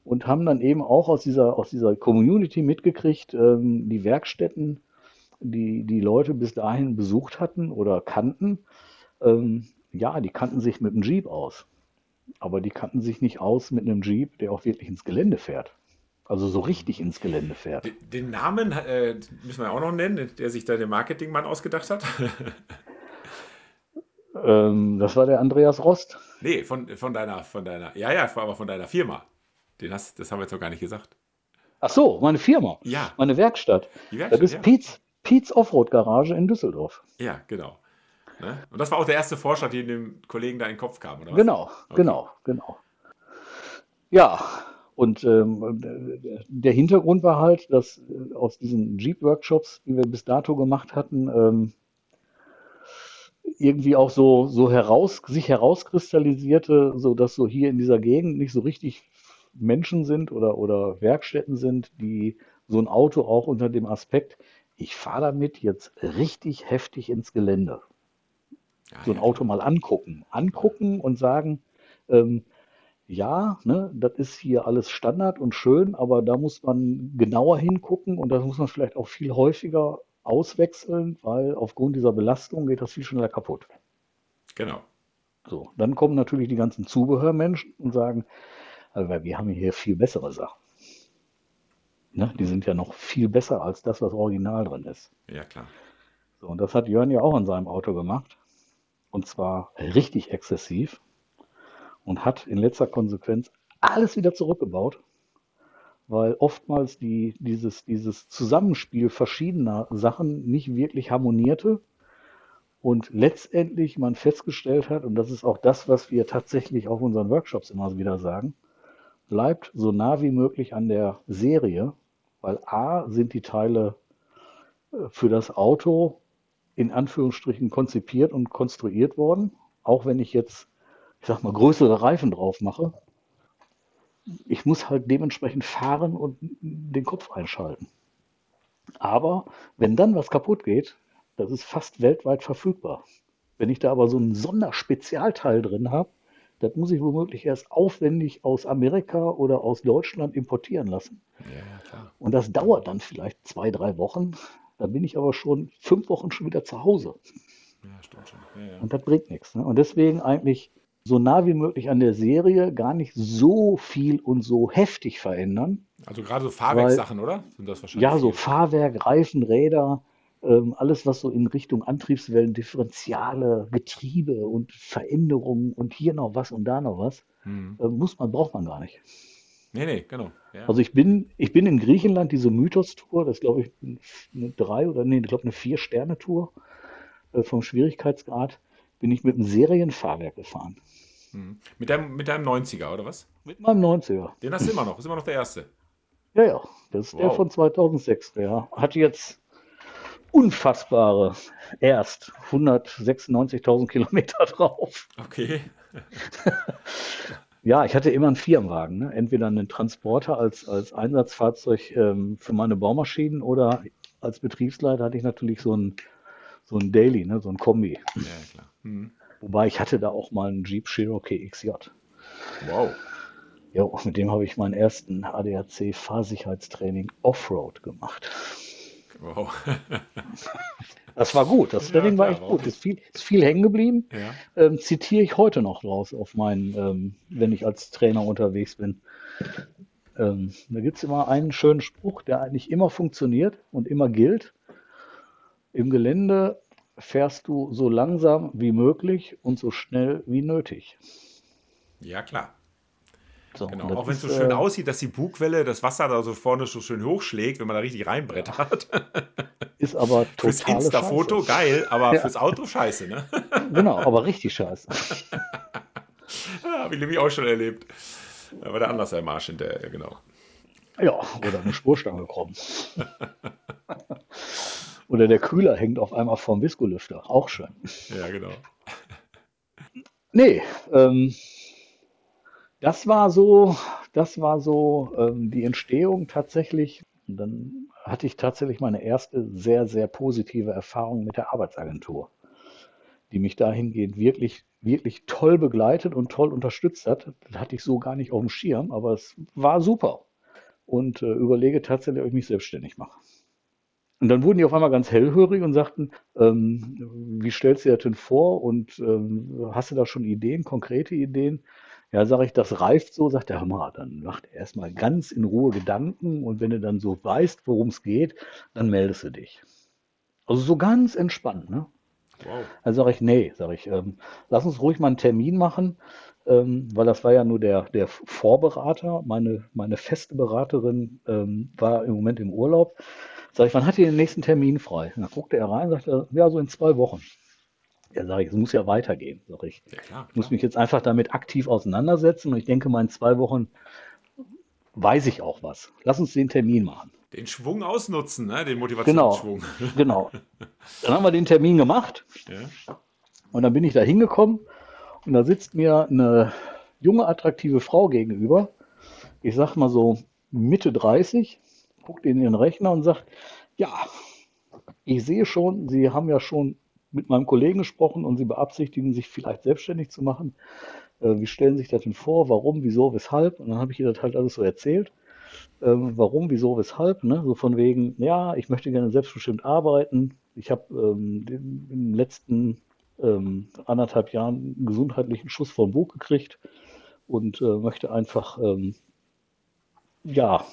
und haben dann eben auch aus dieser, aus dieser Community mitgekriegt, ähm, die Werkstätten, die die Leute bis dahin besucht hatten oder kannten, ähm, ja, die kannten sich mit dem Jeep aus. Aber die kannten sich nicht aus mit einem Jeep, der auch wirklich ins Gelände fährt. Also so richtig ins Gelände fährt. Den, den Namen äh, müssen wir auch noch nennen, der sich da der Marketingmann ausgedacht hat. Ähm, das war der Andreas Rost. Nee, von, von deiner, von deiner, ja, ja, aber von deiner Firma. Den hast, das haben wir jetzt noch gar nicht gesagt. Ach so, meine Firma, Ja, meine Werkstatt. die Das Werkstatt, ist ja. Pietz, Pietz Offroad Garage in Düsseldorf. Ja, genau. Ne? Und das war auch der erste Vorschlag, den dem Kollegen da in den Kopf kam, oder was? Genau, Okay. genau, genau. Ja, und ähm, der Hintergrund war halt, dass äh, aus diesen Jeep-Workshops, die wir bis dato gemacht hatten, ähm, irgendwie auch so, so heraus, sich herauskristallisierte, so dass so hier in dieser Gegend nicht so richtig Menschen sind oder, oder Werkstätten sind, die so ein Auto auch unter dem Aspekt, ich fahre damit jetzt richtig heftig ins Gelände. Ja, So ein ja, Auto klar. mal angucken, angucken und sagen, ähm, ja, ne, das ist hier alles Standard und schön, aber da muss man genauer hingucken und das muss man vielleicht auch viel häufiger auswechseln, weil aufgrund dieser Belastung geht das viel schneller kaputt. Genau. So, dann kommen natürlich die ganzen Zubehörmenschen und sagen, also, weil wir haben hier viel bessere Sachen. Ne? Die sind ja noch viel besser als das, was original drin ist. Ja, klar. So, und das hat Jörn ja auch an seinem Auto gemacht. Und zwar richtig exzessiv und hat in letzter Konsequenz alles wieder zurückgebaut, weil oftmals die, dieses, dieses Zusammenspiel verschiedener Sachen nicht wirklich harmonierte und letztendlich man festgestellt hat, und das ist auch das, was wir tatsächlich auf unseren Workshops immer wieder sagen, bleibt so nah wie möglich an der Serie, weil A sind die Teile äh, für das Auto in Anführungsstrichen konzipiert und konstruiert worden, auch wenn ich jetzt, ich sag mal, größere Reifen drauf mache. Ich muss halt dementsprechend fahren und den Kopf einschalten. Aber wenn dann was kaputt geht, das ist fast weltweit verfügbar. Wenn ich da aber so ein Sonderspezialteil drin habe, das muss ich womöglich erst aufwendig aus Amerika oder aus Deutschland importieren lassen. Ja, ja, klar. Und das dauert dann vielleicht zwei, drei Wochen. Da bin ich aber schon fünf Wochen schon wieder zu Hause. Ja, stimmt schon. Ja, ja. Und das bringt nichts. Ne? Und deswegen eigentlich so nah wie möglich an der Serie gar nicht so viel und so heftig verändern. Also gerade so Weil, Fahrwerkssachen, oder? Sind das wahrscheinlich ja, so viel? Fahrwerk, Reifen, Räder, ähm, alles, was so in Richtung Antriebswellen, Differentiale, Getriebe und Veränderungen und hier noch was und da noch was, Hm. äh, muss man, braucht man gar nicht. Nee, nee, genau. Ja. Also ich bin, ich bin in Griechenland, diese Mythos-Tour, das ist, glaube ich eine drei oder nee, ich glaube eine Vier-Sterne-Tour äh, vom Schwierigkeitsgrad, bin ich mit einem Serienfahrwerk gefahren. Hm. Mit deinem, mit deinem neunziger, oder was? Mit meinem neunziger. Den hast du immer noch. Ist immer noch der erste. Ja, ja, das ist der Wow. von zweitausendsechs. Der hat jetzt unfassbare erst hundertsechsundneunzigtausend Kilometer drauf. Okay. Ja, ich hatte immer einen Firmenwagen, ne? Entweder einen Transporter als, als Einsatzfahrzeug ähm, für meine Baumaschinen oder als Betriebsleiter hatte ich natürlich so ein, so ein Daily, ne? So ein Kombi. Ja, klar. Hm. Wobei ich hatte da auch mal einen Jeep Cherokee X J. Wow. Ja, mit dem habe ich meinen ersten A D A C-Fahrsicherheitstraining Offroad gemacht. Wow. Das war gut, das Ja, Training war klar, echt warum gut. Ist nicht? viel, ist viel hängen geblieben. Ja. Ähm, zitiere ich heute noch draus auf meinen, ähm, wenn ich als Trainer unterwegs bin. Ähm, da gibt es immer einen schönen Spruch, der eigentlich immer funktioniert und immer gilt. Im Gelände fährst du so langsam wie möglich und so schnell wie nötig. Ja, klar. So, Genau. und das Auch wenn es so ist, schön äh, aussieht, dass die Bugwelle das Wasser da so vorne so schön hochschlägt, wenn man da richtig reinbrettert. ist aber Fürs totale Scheiße. Insta-Foto geil, aber Ja, fürs Auto scheiße, ne? genau, aber richtig scheiße. Ja, habe ich nämlich auch schon erlebt. Da war der anders am Arsch hinterher, ja, genau. Ja, oder eine Spurstange kommen. Oder der Kühler hängt auf einmal vorm Viskolüfter. Auch schön. Ja, genau. Nee, ähm, das war so, das war so ähm, die Entstehung tatsächlich. Und dann hatte ich tatsächlich meine erste sehr, sehr positive Erfahrung mit der Arbeitsagentur, die mich dahingehend wirklich wirklich toll begleitet und toll unterstützt hat. Das hatte ich so gar nicht auf dem Schirm, aber es war super. Und äh, überlege tatsächlich, ob ich mich selbstständig mache. Und dann wurden die auf einmal ganz hellhörig und sagten, ähm, wie stellst du dir das denn vor und ähm, hast du da schon Ideen, konkrete Ideen? Ja, sage ich, das reift so, sagt der Hammer, dann macht er erstmal ganz in Ruhe Gedanken und wenn du dann so weißt, worum es geht, dann meldest du dich. Also so ganz entspannt, ne? Wow. Dann sage ich, nee, sage ich, ähm, lass uns ruhig mal einen Termin machen, ähm, weil das war ja nur der, der Vorberater. Meine, meine feste Beraterin ähm, war im Moment im Urlaub. Sag ich, wann hat ihr den nächsten Termin frei? Und dann guckte er rein und sagte, ja, so in zwei Wochen. Ja, sage ich, es muss ja weitergehen. Sag ich, Ja, klar, ich muss klar. mich jetzt einfach damit aktiv auseinandersetzen und ich denke mal, in zwei Wochen weiß ich auch was. Lass uns den Termin machen. Den Schwung ausnutzen, ne? Den Genau, Motivationsschwung. genau. Dann haben wir den Termin gemacht Ja. und dann bin ich da hingekommen und da sitzt mir eine junge, attraktive Frau gegenüber. Ich sag mal so Mitte dreißig, guckt in ihren Rechner und sagt, ja, ich sehe schon, Sie haben ja schon mit meinem Kollegen gesprochen und Sie beabsichtigen, sich vielleicht selbstständig zu machen. Äh, wie stellen Sie sich das denn vor? Warum, wieso, weshalb? Und dann habe ich ihr das halt alles so erzählt. Ähm, warum, wieso, weshalb? Ne? So von wegen, ja, ich möchte gerne selbstbestimmt arbeiten. Ich habe ähm, in den letzten ähm, anderthalb Jahren einen gesundheitlichen Schuss vom Bug gekriegt und äh, möchte einfach, ähm, ja,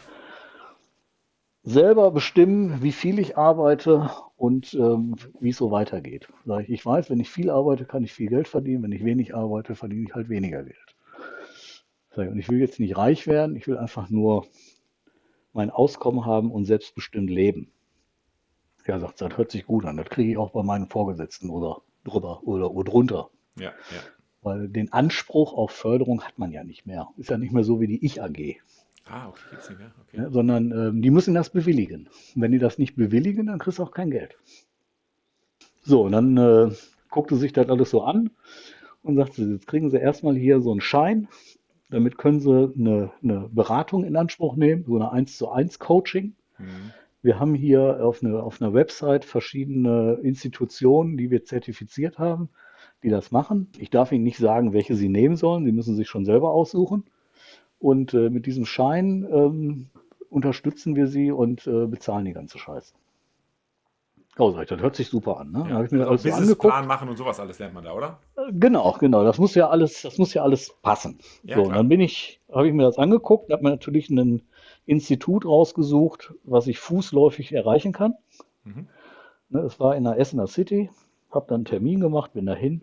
selber bestimmen, wie viel ich arbeite und ähm, wie es so weitergeht. Sag ich, ich weiß, wenn ich viel arbeite, kann ich viel Geld verdienen. Wenn ich wenig arbeite, verdiene ich halt weniger Geld. Sag ich, und ich will jetzt nicht reich werden, ich will einfach nur mein Auskommen haben und selbstbestimmt leben. Ja, sagt sie, das hört sich gut an. Das kriege ich auch bei meinen Vorgesetzten oder drüber oder, oder drunter. Ja, ja. Weil den Anspruch auf Förderung hat man ja nicht mehr. Ist ja nicht mehr so wie die Ich-A G. Ah, okay, gibt's nicht mehr. Okay. Ne, sondern ähm, die müssen das bewilligen. Und wenn die das nicht bewilligen, dann kriegst du auch kein Geld. So, und dann äh, guckte sich das alles so an und sagte, jetzt kriegen Sie erstmal hier so einen Schein. Damit können Sie eine, eine Beratung in Anspruch nehmen, so eine eins zu eins Coaching. Mhm. Wir haben hier auf, eine, auf einer Website verschiedene Institutionen, die wir zertifiziert haben, die das machen. Ich darf Ihnen nicht sagen, welche Sie nehmen sollen. Sie müssen sich schon selber aussuchen. Und äh, mit diesem Schein ähm, unterstützen wir Sie und äh, bezahlen die ganze Scheiße. Oh, sag ich, das hört sich super an. Ne? Dann Ja. habe ich mir das Also alles so Businessplan angeguckt. machen und sowas alles lernt man da, oder? Äh, Genau, genau. Das muss ja alles, das muss ja alles passen. Ja, So, und klar. dann bin ich, habe ich mir das angeguckt, habe mir natürlich ein Institut rausgesucht, was ich fußläufig erreichen kann. Mhm. Ne, es war in der Essener City, habe dann einen Termin gemacht, bin dahin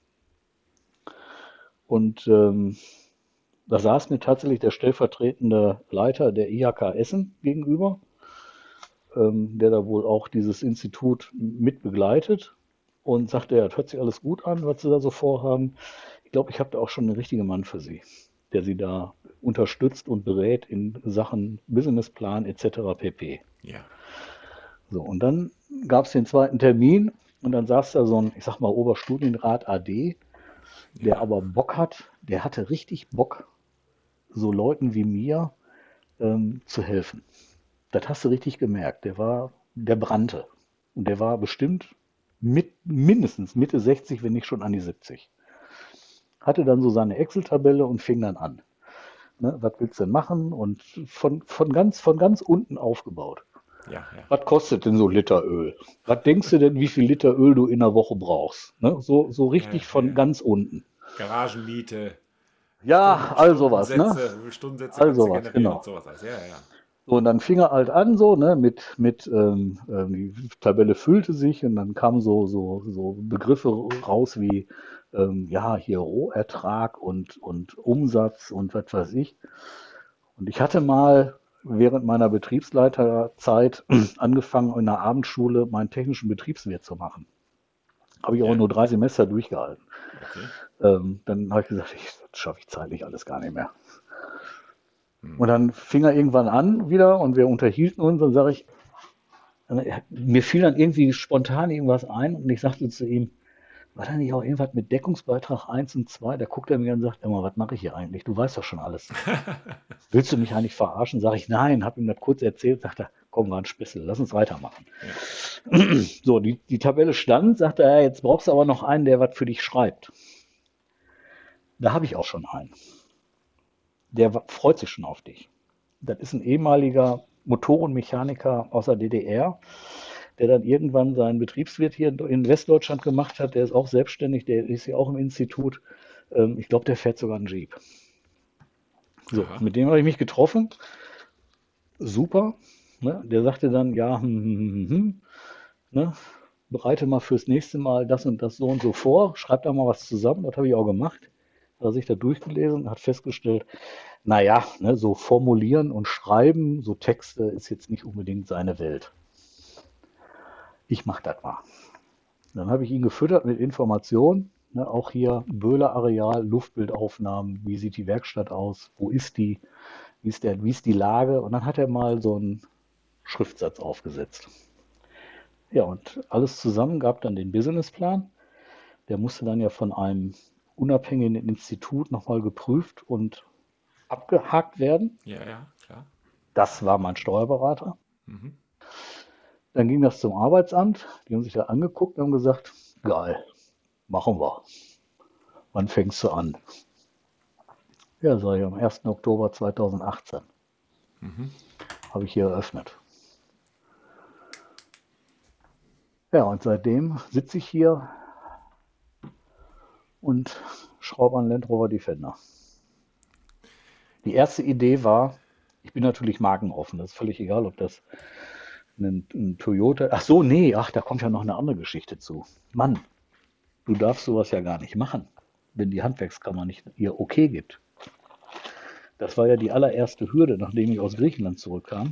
und ähm, da saß mir tatsächlich der stellvertretende Leiter der I H K Essen gegenüber, ähm, der da wohl auch dieses Institut mit begleitet und sagte, ja, das hört sich alles gut an, was Sie da so vorhaben. Ich glaube, ich habe da auch schon den richtigen Mann für Sie, der Sie da unterstützt und berät in Sachen Businessplan et cetera pp. Ja. So, und dann gab es den zweiten Termin und dann saß da so ein, ich sag mal, Oberstudienrat A D, der Ja. aber Bock hat, der hatte richtig Bock, so Leuten wie mir ähm, zu helfen. Das hast du richtig gemerkt. Der war, der brannte. Und der war bestimmt mit, mindestens Mitte sechzig, wenn nicht schon an die siebzig. Hatte dann so seine Excel-Tabelle und fing dann an. Ne, was willst du denn machen? Und von, von, ganz, von ganz unten aufgebaut. Ja, ja. Was kostet denn so ein Liter Öl? Was denkst du denn, wie viel Liter Öl du in der Woche brauchst? Ne? So, so richtig Ja, von ja. ganz unten. Garagenmiete, Ja, Stunden, all sowas, ne? Stundensätze, wie viele Stundensätze All kannst du sowas, generieren genau. und sowas alles. Ja, ja. So, und dann fing er halt an, so, ne, mit, mit ähm, ähm, die Tabelle füllte sich und dann kamen so, so, so Begriffe raus wie, ähm, ja, hier Rohertrag und, und Umsatz und was weiß ich. Und ich hatte mal während meiner Betriebsleiterzeit angefangen, in der Abendschule meinen technischen Betriebswirt zu machen. Habe ich aber Ja. nur drei Semester durchgehalten. Okay. Ähm, dann habe ich gesagt, ich, das schaffe ich zeitlich alles gar nicht mehr. Hm. Und dann fing er irgendwann an wieder und wir unterhielten uns und sage ich, mir fiel dann irgendwie spontan irgendwas ein und ich sagte zu ihm, war da nicht auch irgendwas mit Deckungsbeitrag eins und zwei? Da guckt er mir an und sagt, immer, was mache ich hier eigentlich? Du weißt doch schon alles. Willst du mich eigentlich verarschen? Sag ich, nein, habe ihm das kurz erzählt, sagt er, komm, war ein Spessel, lass uns weitermachen. Ja. So, die, die Tabelle stand, sagte er, jetzt brauchst du aber noch einen, der was für dich schreibt. Da habe ich auch schon einen. Der wa- freut sich schon auf dich. Das ist ein ehemaliger Motorenmechaniker aus der D D R, der dann irgendwann seinen Betriebswirt hier in Westdeutschland gemacht hat. Der ist auch selbstständig, der ist hier auch im Institut. Ähm, ich glaube, der fährt sogar einen Jeep. So, Aha. mit dem habe ich mich getroffen. Super. Ne? Der sagte dann, ja, hm, hm, hm, hm, ne? Bereite mal fürs nächste Mal das und das so und so vor, schreib da mal was zusammen. Das habe ich auch gemacht. Hat er sich da durchgelesen, hat festgestellt, naja, ne, so formulieren und schreiben, so Texte ist jetzt nicht unbedingt seine Welt. Ich mache das mal. Dann habe ich ihn gefüttert mit Informationen, ne, auch hier Böhler-Areal, Luftbildaufnahmen, wie sieht die Werkstatt aus, wo ist die, wie ist der, wie ist die Lage, und dann hat er mal so einen Schriftsatz aufgesetzt. Ja, und alles zusammen gab dann den Businessplan. Der musste dann ja von einem unabhängigen Institut nochmal geprüft und abgehakt werden. Ja, ja, klar. Das war mein Steuerberater. Mhm. Dann ging das zum Arbeitsamt. Die haben sich da angeguckt und haben gesagt, geil, machen wir. Wann fängst du an? Ja, sag ich, am ersten Oktober zweitausendachtzehn Mhm. habe ich hier eröffnet. Ja, und seitdem sitze ich hier und schraube an Land Rover Defender. Die erste Idee war, ich bin natürlich markenoffen. Das ist völlig egal, ob das ein, ein Toyota. Ach so, nee, ach, da kommt ja noch eine andere Geschichte zu. Mann, du darfst sowas ja gar nicht machen, wenn die Handwerkskammer nicht ihr Okay gibt. Das war ja die allererste Hürde, nachdem ich aus Griechenland zurückkam.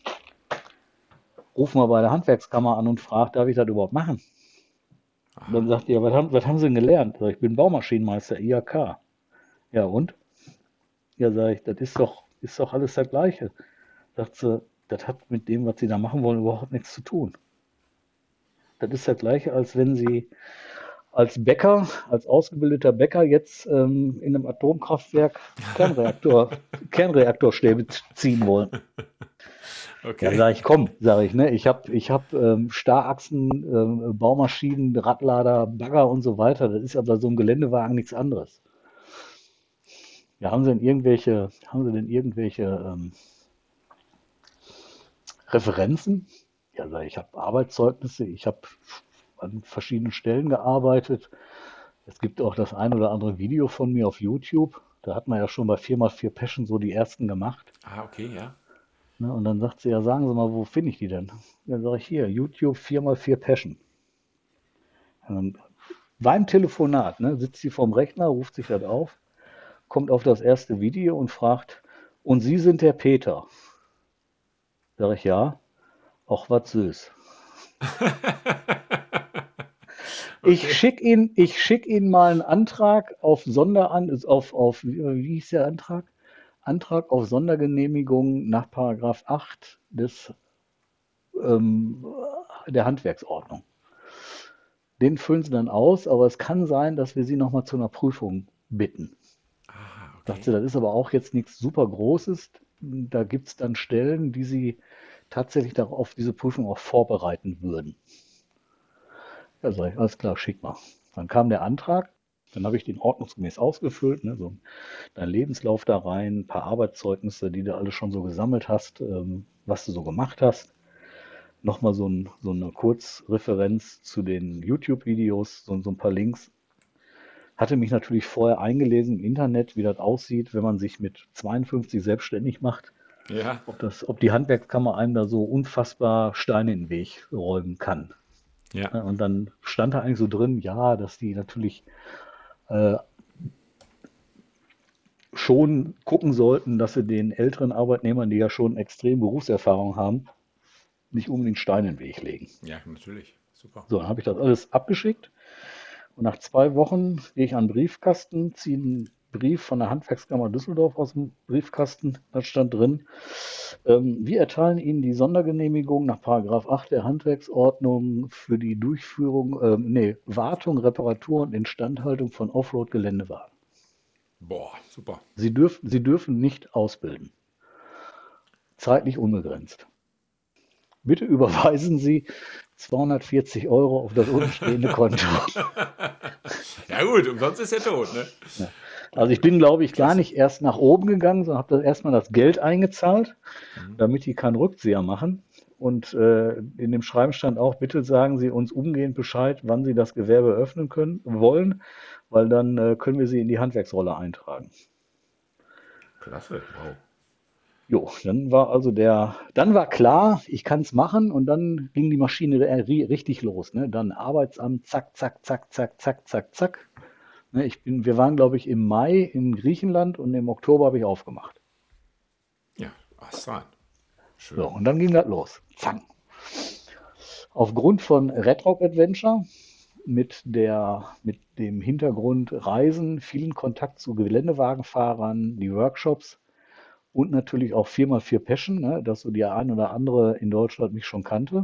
Ruf mal bei der Handwerkskammer an und frag, darf ich das überhaupt machen? Und dann Aha. sagt ihr, was haben, was haben Sie denn gelernt? Sag ich, ich bin Baumaschinenmeister, I H K. Ja, und? Ja, sag ich, das ist doch, ist doch alles das Gleiche. Sagt sie, das hat mit dem, was Sie da machen wollen, überhaupt nichts zu tun. Das ist das Gleiche, als wenn Sie als Bäcker, als ausgebildeter Bäcker jetzt ähm, in einem Atomkraftwerk Kernreaktor, Kernreaktorstäbe ziehen wollen. Ja, Okay. sage ich, komm, sage ich, ne, ich habe ich hab, ähm, Starrachsen, ähm, Baumaschinen, Radlader, Bagger und so weiter. Das ist aber so ein Geländewagen nichts anderes. Ja, haben Sie denn irgendwelche, haben Sie denn irgendwelche ähm, Referenzen? Ja, sag ich, ich habe Arbeitszeugnisse, ich habe an verschiedenen Stellen gearbeitet. Es gibt auch das ein oder andere Video von mir auf YouTube. Da hat man ja schon bei vier mal vier Passion so die ersten gemacht. Ah, okay, ja. Ne? Und dann sagt sie, ja, sagen Sie mal, wo finde ich die denn? Dann sage ich, hier, YouTube vier mal vier Passion. Und dann beim Telefonat, ne, sitzt sie vorm Rechner, ruft sich das auf, kommt auf das erste Video und fragt, und Sie sind der Peter? Sag ich, ja, auch was süß. Ich Okay. schicke Ihnen, ich schick Ihnen mal einen Antrag auf Sonderan, auf, auf, wie hieß der Antrag? Antrag auf Sondergenehmigung nach Paragraph acht des, ähm, der Handwerksordnung. Den füllen Sie dann aus, aber es kann sein, dass wir Sie nochmal zu einer Prüfung bitten. Ah, Sagt okay. sie, das ist aber auch jetzt nichts super Großes. Da gibt es dann Stellen, die Sie tatsächlich darauf auf diese Prüfung auch vorbereiten würden. Ja, sag ich, alles klar, schick mal. Dann kam der Antrag, dann habe ich den ordnungsgemäß ausgefüllt, ne, so deinen Lebenslauf da rein, ein paar Arbeitszeugnisse, die du alle schon so gesammelt hast, ähm, was du so gemacht hast. Nochmal so, ein, so eine Kurzreferenz zu den YouTube-Videos, so, so ein paar Links. Hatte mich natürlich vorher eingelesen im Internet, wie das aussieht, wenn man sich mit zweiundfünfzig selbstständig macht. Ja. Ob, das, ob die Handwerkskammer einem da so unfassbar Steine in den Weg räumen kann. Ja. Und dann stand da eigentlich so drin, ja, dass die natürlich äh, schon gucken sollten, dass sie den älteren Arbeitnehmern, die ja schon extrem Berufserfahrung haben, nicht unbedingt Steine in den Weg legen. Ja, natürlich. Super. So, dann habe ich das alles abgeschickt. Und nach zwei Wochen gehe ich an den Briefkasten, ziehe einen Brief von der Handwerkskammer Düsseldorf aus dem Briefkasten. Da stand drin, ähm, wir erteilen Ihnen die Sondergenehmigung nach Paragraph acht der Handwerksordnung für die Durchführung, ähm, nee, Wartung, Reparatur und Instandhaltung von Offroad-Geländewagen. Boah, super. Sie dürfen, Sie dürfen nicht ausbilden. Zeitlich unbegrenzt. Bitte überweisen Sie zweihundertvierzig Euro auf das untenstehende Konto. Ja gut, umsonst ist er tot, ne? Ja. Also ich bin, glaube ich, gar Klasse. nicht erst nach oben gegangen, sondern habe das erstmal das Geld eingezahlt, Mhm. damit die keinen Rückzieher machen. Und äh, in dem Schreiben stand auch, bitte sagen Sie uns umgehend Bescheid, wann Sie das Gewerbe öffnen können, wollen, weil dann äh, können wir Sie in die Handwerksrolle eintragen. Klasse, wow. Jo, dann war also der, dann war klar, ich kann es machen und dann ging die Maschine ri- richtig los. Ne? Dann Arbeitsamt, zack, zack, zack, zack, zack, zack, zack. Ne, ich bin, wir waren, glaube ich, im Mai in Griechenland und im Oktober habe ich aufgemacht. Ja, was rein. So, Schön. und dann ging das los. Zang. Aufgrund von Red Rock Adventure mit der, mit dem Hintergrund Reisen, vielen Kontakt zu Geländewagenfahrern, die Workshops und natürlich auch vier mal vier Passion, ne, dass so die ein oder andere in Deutschland mich schon kannte.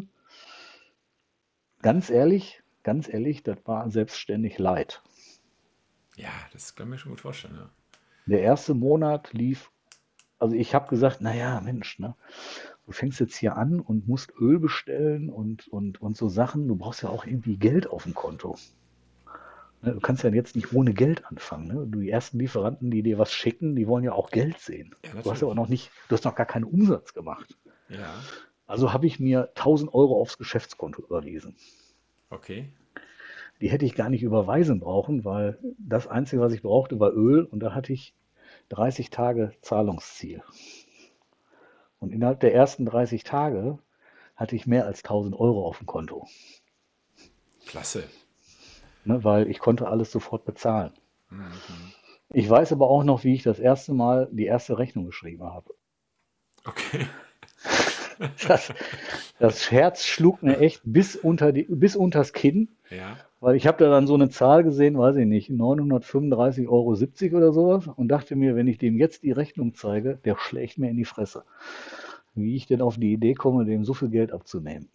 Ganz ehrlich, ganz ehrlich, das war selbstständig leid. Ja, das kann ich mir schon gut vorstellen. Ja. Der erste Monat lief, also ich habe gesagt, naja, Mensch, ne, du fängst jetzt hier an und musst Öl bestellen und, und, und so Sachen. Du brauchst ja auch irgendwie Geld auf dem Konto. Ne, du kannst ja jetzt nicht ohne Geld anfangen. Ne? Du, die ersten Lieferanten, die dir was schicken, die wollen ja auch Geld sehen. Ja, Du hast aber natürlich. noch nicht, du hast noch gar keinen Umsatz gemacht. Ja, Also habe ich mir tausend Euro aufs Geschäftskonto überwiesen. okay. Die hätte ich gar nicht überweisen brauchen, weil das Einzige, was ich brauchte, war Öl und da hatte ich dreißig Tage Zahlungsziel. Und innerhalb der ersten dreißig Tage hatte ich mehr als tausend Euro auf dem Konto, Klasse. ne, weil ich konnte alles sofort bezahlen. Mhm. Ich weiß aber auch noch, wie ich das erste Mal die erste Rechnung geschrieben habe. Okay. Das, das Herz schlug mir echt bis unter die, bis unters Kinn, Ja, weil ich habe da dann so eine Zahl gesehen, weiß ich nicht, neunhundertfünfunddreißig Euro siebzig oder sowas und dachte mir, wenn ich dem jetzt die Rechnung zeige, der schlägt mir in die Fresse. Wie ich denn auf die Idee komme, dem so viel Geld abzunehmen.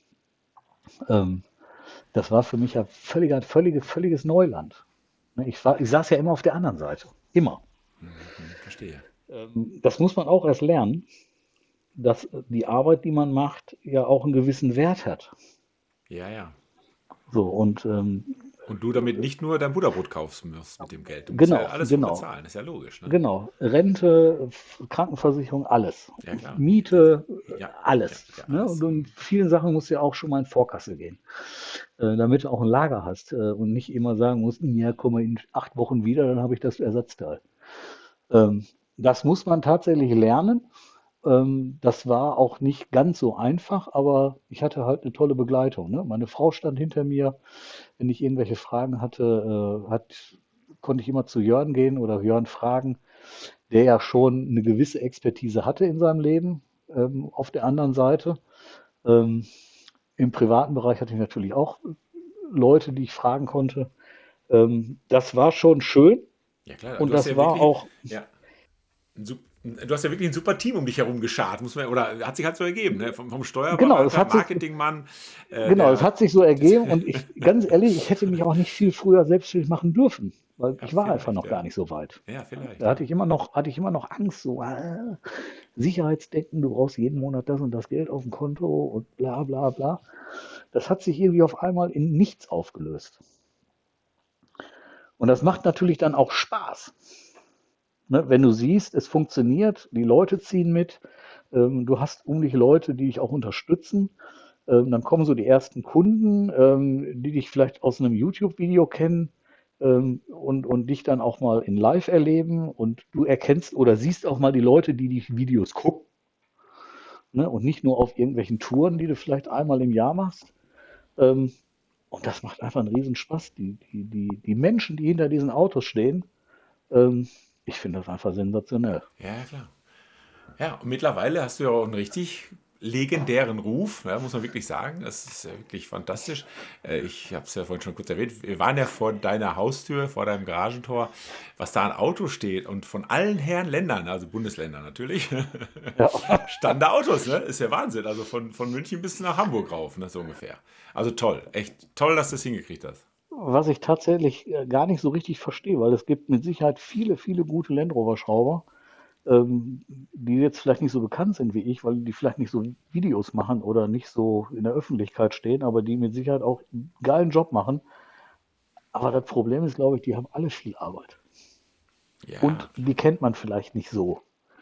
Ähm, das war für mich ja völliger, völlige, völliges Neuland. Ne, Ich, war, ich saß ja immer auf der anderen Seite. Immer. mhm. Verstehe. Ähm, das muss man auch erst lernen, dass die Arbeit, die man macht, ja auch einen gewissen Wert hat. Ja, ja. So, und ähm, Und du damit nicht nur dein Butterbrot kaufen musst mit dem Geld. Du musst ja genau, alles von genau, bezahlen. Ist ja logisch, ne? genau. Rente, F- Krankenversicherung, alles. Ja, klar. Miete, Ja, ja, alles. ja, Ne? alles. Und in vielen Sachen musst du ja auch schon mal in Vorkasse gehen, äh, damit du auch ein Lager hast äh, und nicht immer sagen musst, ja, komme in acht Wochen wieder, dann habe ich das Ersatzteil. Ähm, das muss man tatsächlich lernen. Ähm, das war auch nicht ganz so einfach, aber ich hatte halt eine tolle Begleitung. Ne? Meine Frau stand hinter mir. Wenn ich irgendwelche Fragen hatte, äh, hat, konnte ich immer zu Jörn gehen oder Jörn fragen, der ja schon eine gewisse Expertise hatte in seinem Leben. Ähm, auf der anderen Seite, ähm, im privaten Bereich hatte ich natürlich auch Leute, die ich fragen konnte. Ähm, das war schon schön Ja, klar. und Du hast das ja war wirklich, auch, ja, ein Sup- du hast ja wirklich ein super Team um dich herum geschart, muss man, oder hat sich halt so ergeben, ne? Vom, vom genau, das Steuerberater, hat sich, Marketingmann, äh, genau, das der, hat sich so das, ergeben und ich, ganz ehrlich, ich hätte mich auch nicht viel früher selbstständig machen dürfen, weil ja, ich war einfach vielleicht, noch ja. gar nicht so weit. Ja, vielleicht, Da hatte ja. ich immer noch, hatte ich immer noch Angst, so äh, Sicherheitsdenken, du brauchst jeden Monat das und das Geld auf dem Konto und bla bla bla. Das hat sich irgendwie auf einmal in nichts aufgelöst. Und das macht natürlich dann auch Spaß. Ne? Wenn du siehst, es funktioniert, die Leute ziehen mit, ähm, du hast um dich Leute, die dich auch unterstützen. Ähm, dann kommen so die ersten Kunden, ähm, die dich vielleicht aus einem YouTube-Video kennen ähm, und, und dich dann auch mal in Live erleben und du erkennst oder siehst auch mal die Leute, die die Videos gucken, ne? Und nicht nur auf irgendwelchen Touren, die du vielleicht einmal im Jahr machst. Ähm, und das macht einfach einen Riesenspaß. Die, die, die, die Menschen, die hinter diesen Autos stehen, ähm, ich finde das einfach sensationell. Ja, ja, klar. Ja, und mittlerweile hast du ja auch einen richtig legendären Ruf, ja, muss man wirklich sagen. Das ist ja wirklich fantastisch. Äh, Ich habe es ja vorhin schon kurz erwähnt. Wir waren ja vor deiner Haustür, vor deinem Garagentor, was da an Auto steht und von allen Herren Ländern, also Bundesländern natürlich, Ja. standen da Autos, ne? Ist ja Wahnsinn. Also von, von München bis nach Hamburg rauf, ne? So ungefähr. Also toll, echt toll, dass du es hingekriegt hast. Was ich tatsächlich äh, gar nicht so richtig verstehe, weil es gibt mit Sicherheit viele, viele gute Land Rover Schrauber, ähm, die jetzt vielleicht nicht so bekannt sind wie ich, weil die vielleicht nicht so Videos machen oder nicht so in der Öffentlichkeit stehen, aber die mit Sicherheit auch einen geilen Job machen. Aber das Problem ist, glaube ich, die haben alle viel Arbeit. Ja. Und die kennt man vielleicht nicht so.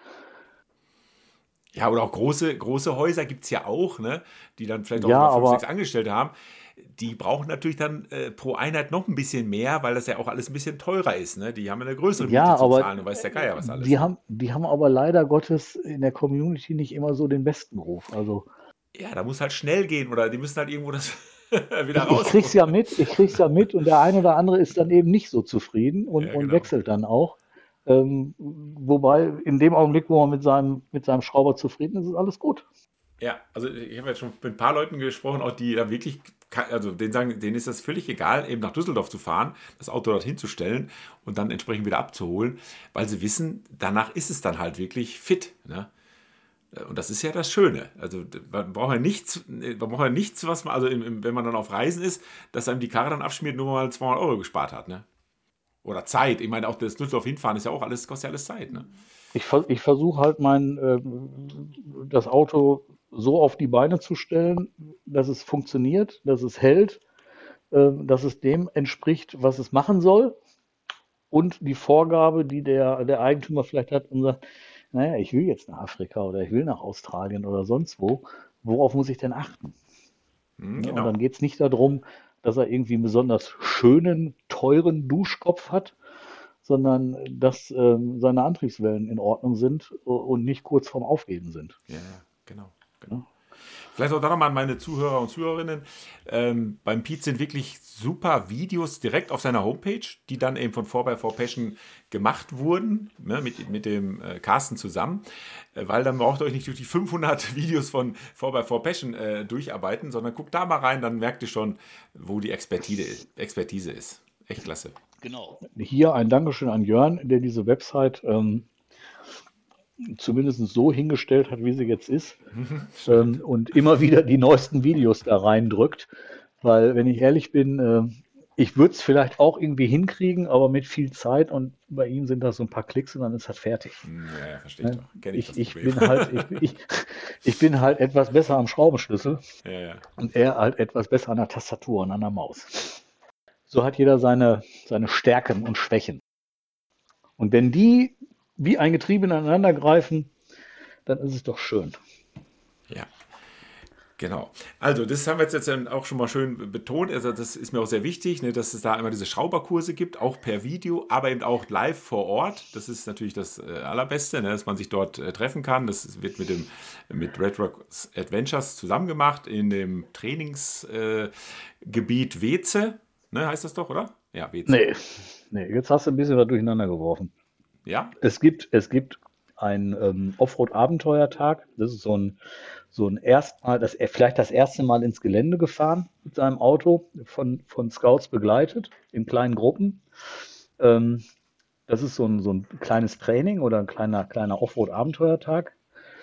Ja, oder auch große, große Häuser gibt es ja auch, ne? Die dann vielleicht auch Ja, mal fünf, aber sechs Angestellte haben. Die brauchen natürlich dann äh, pro Einheit noch ein bisschen mehr, weil das ja auch alles ein bisschen teurer ist. Ne? Die haben eine größere Miete ja, zu aber zahlen und weiß der Geier was alles. die Ne? haben, die haben aber leider Gottes in der Community nicht immer so den besten Ruf. Also Ja, da muss halt schnell gehen oder die müssen halt irgendwo das wieder ich, ich krieg's rausholen. ja mit, ich krieg's ja mit und der eine oder andere ist dann eben nicht so zufrieden und, Ja, und genau. wechselt dann auch. Ähm, wobei in dem Augenblick, wo man mit seinem, mit seinem Schrauber zufrieden ist, ist alles gut. Ja, also ich habe jetzt schon mit ein paar Leuten gesprochen, auch die da wirklich, ke- also denen sagen, denen ist das völlig egal, eben nach Düsseldorf zu fahren, das Auto dorthin zu stellen und dann entsprechend wieder abzuholen, weil sie wissen, danach ist es dann halt wirklich fit. Ne? Und das ist ja das Schöne. Also man braucht ja nichts, man braucht ja nichts, was man, also im, im, wenn man dann auf Reisen ist, dass einem die Karre dann abschmiert, nur weil man zweihundert Euro gespart hat. Ne? Oder Zeit. Ich meine, auch das Düsseldorf hinfahren ist ja auch alles, kostet ja alles Zeit. Ne? Ich, ver- ich versuche halt mein, äh, das Auto so auf die Beine zu stellen, dass es funktioniert, dass es hält, äh, dass es dem entspricht, was es machen soll. Und die Vorgabe, die der, der Eigentümer vielleicht hat und sagt, naja, ich will jetzt nach Afrika oder ich will nach Australien oder sonst wo, worauf muss ich denn achten? Hm, Ne? Und genau. dann geht es nicht darum, dass er irgendwie einen besonders schönen, teuren Duschkopf hat, sondern dass ähm, seine Antriebswellen in Ordnung sind und nicht kurz vorm Aufgeben sind. Ja, ja, genau, genau. Ne? Vielleicht auch da nochmal an meine Zuhörer und Zuhörerinnen. Ähm, beim Piet sind wirklich super Videos direkt auf seiner Homepage, die dann eben von four by four Passion gemacht wurden, ne, mit, mit dem äh, Carsten zusammen, äh, weil dann braucht ihr euch nicht durch die fünfhundert Videos von four by four Passion äh, durcharbeiten, sondern guckt da mal rein, dann merkt ihr schon, wo die Expertise, Expertise ist. Echt klasse. Genau. Hier ein Dankeschön an Jörn, der diese Website ähm, zumindest so hingestellt hat, wie sie jetzt ist, ähm, und immer wieder die neuesten Videos da reindrückt. Weil, wenn ich ehrlich bin, äh, ich würde es vielleicht auch irgendwie hinkriegen, aber mit viel Zeit und bei ihm sind das so ein paar Klicks und dann ist das fertig. Hm, Ja, ja, verstehe ich Ne? doch. Kenne ich das Ich, ich Problem. bin halt, ich, ich, ich bin halt etwas besser am Schraubenschlüssel Ja, ja. und er halt etwas besser an der Tastatur und an der Maus. So hat jeder seine, seine Stärken und Schwächen. Und wenn die wie ein Getriebe ineinander greifen, dann ist es doch schön. Ja. Genau. Also, das haben wir jetzt, jetzt auch schon mal schön betont. Also, das ist mir auch sehr wichtig, ne, dass es da immer diese Schrauberkurse gibt, auch per Video, aber eben auch live vor Ort. Das ist natürlich das äh, Allerbeste, ne, dass man sich dort äh, treffen kann. Das wird mit dem mit Red Rocks Adventures zusammen gemacht in dem Trainingsgebiet äh, Gebiet Weze. Ne, heißt das doch, oder? Ja, Weze. Nee, nee, jetzt hast du ein bisschen was durcheinander geworfen. Ja? Es gibt, es gibt einen ähm, Offroad-Abenteuertag. Das ist so ein, so ein erstmal, das, vielleicht das erste Mal ins Gelände gefahren mit seinem Auto, von, von Scouts begleitet, in kleinen Gruppen. Ähm, das ist so ein, so ein kleines Training oder ein kleiner, kleiner Offroad-Abenteuertag.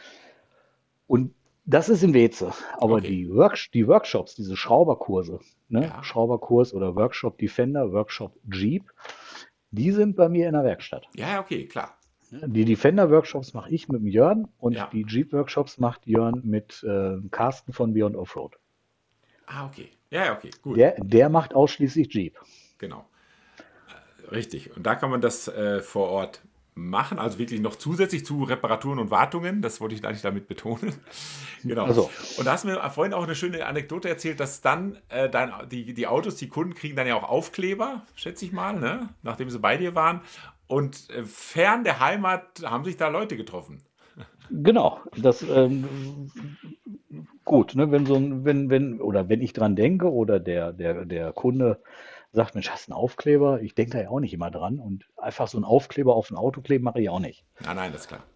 Und das ist in Weze. Aber Okay. die, Work, die Workshops, diese Schrauberkurse, ne? Ja. Schrauberkurs oder Workshop Defender, Workshop Jeep, die sind bei mir in der Werkstatt. Ja, ja, okay, klar. Die Defender-Workshops mache ich mit dem Jörn und Ja. die Jeep-Workshops macht Jörn mit äh, Carsten von Beyond Offroad. Ah, okay. Ja, ja, okay, gut. Der, der macht ausschließlich Jeep. Genau. Äh, Richtig. Und da kann man das äh, vor Ort machen, also wirklich noch zusätzlich zu Reparaturen und Wartungen. Das wollte ich eigentlich damit betonen. Genau. Also, Und da hast du mir vorhin auch eine schöne Anekdote erzählt, dass dann äh, dein, die, die Autos, die Kunden kriegen dann ja auch Aufkleber, schätze ich mal, ne? Nachdem sie bei dir waren. Und äh, fern der Heimat haben sich da Leute getroffen. genau, das ähm, gut, ne, wenn so ein, wenn, wenn, oder wenn ich dran denke oder der, der, der Kunde sagt, Mensch, hast du einen Aufkleber? Ich denke da ja auch nicht immer dran. Und einfach so einen Aufkleber auf ein Auto kleben mache ich auch nicht. Nein, nein, das ist klar.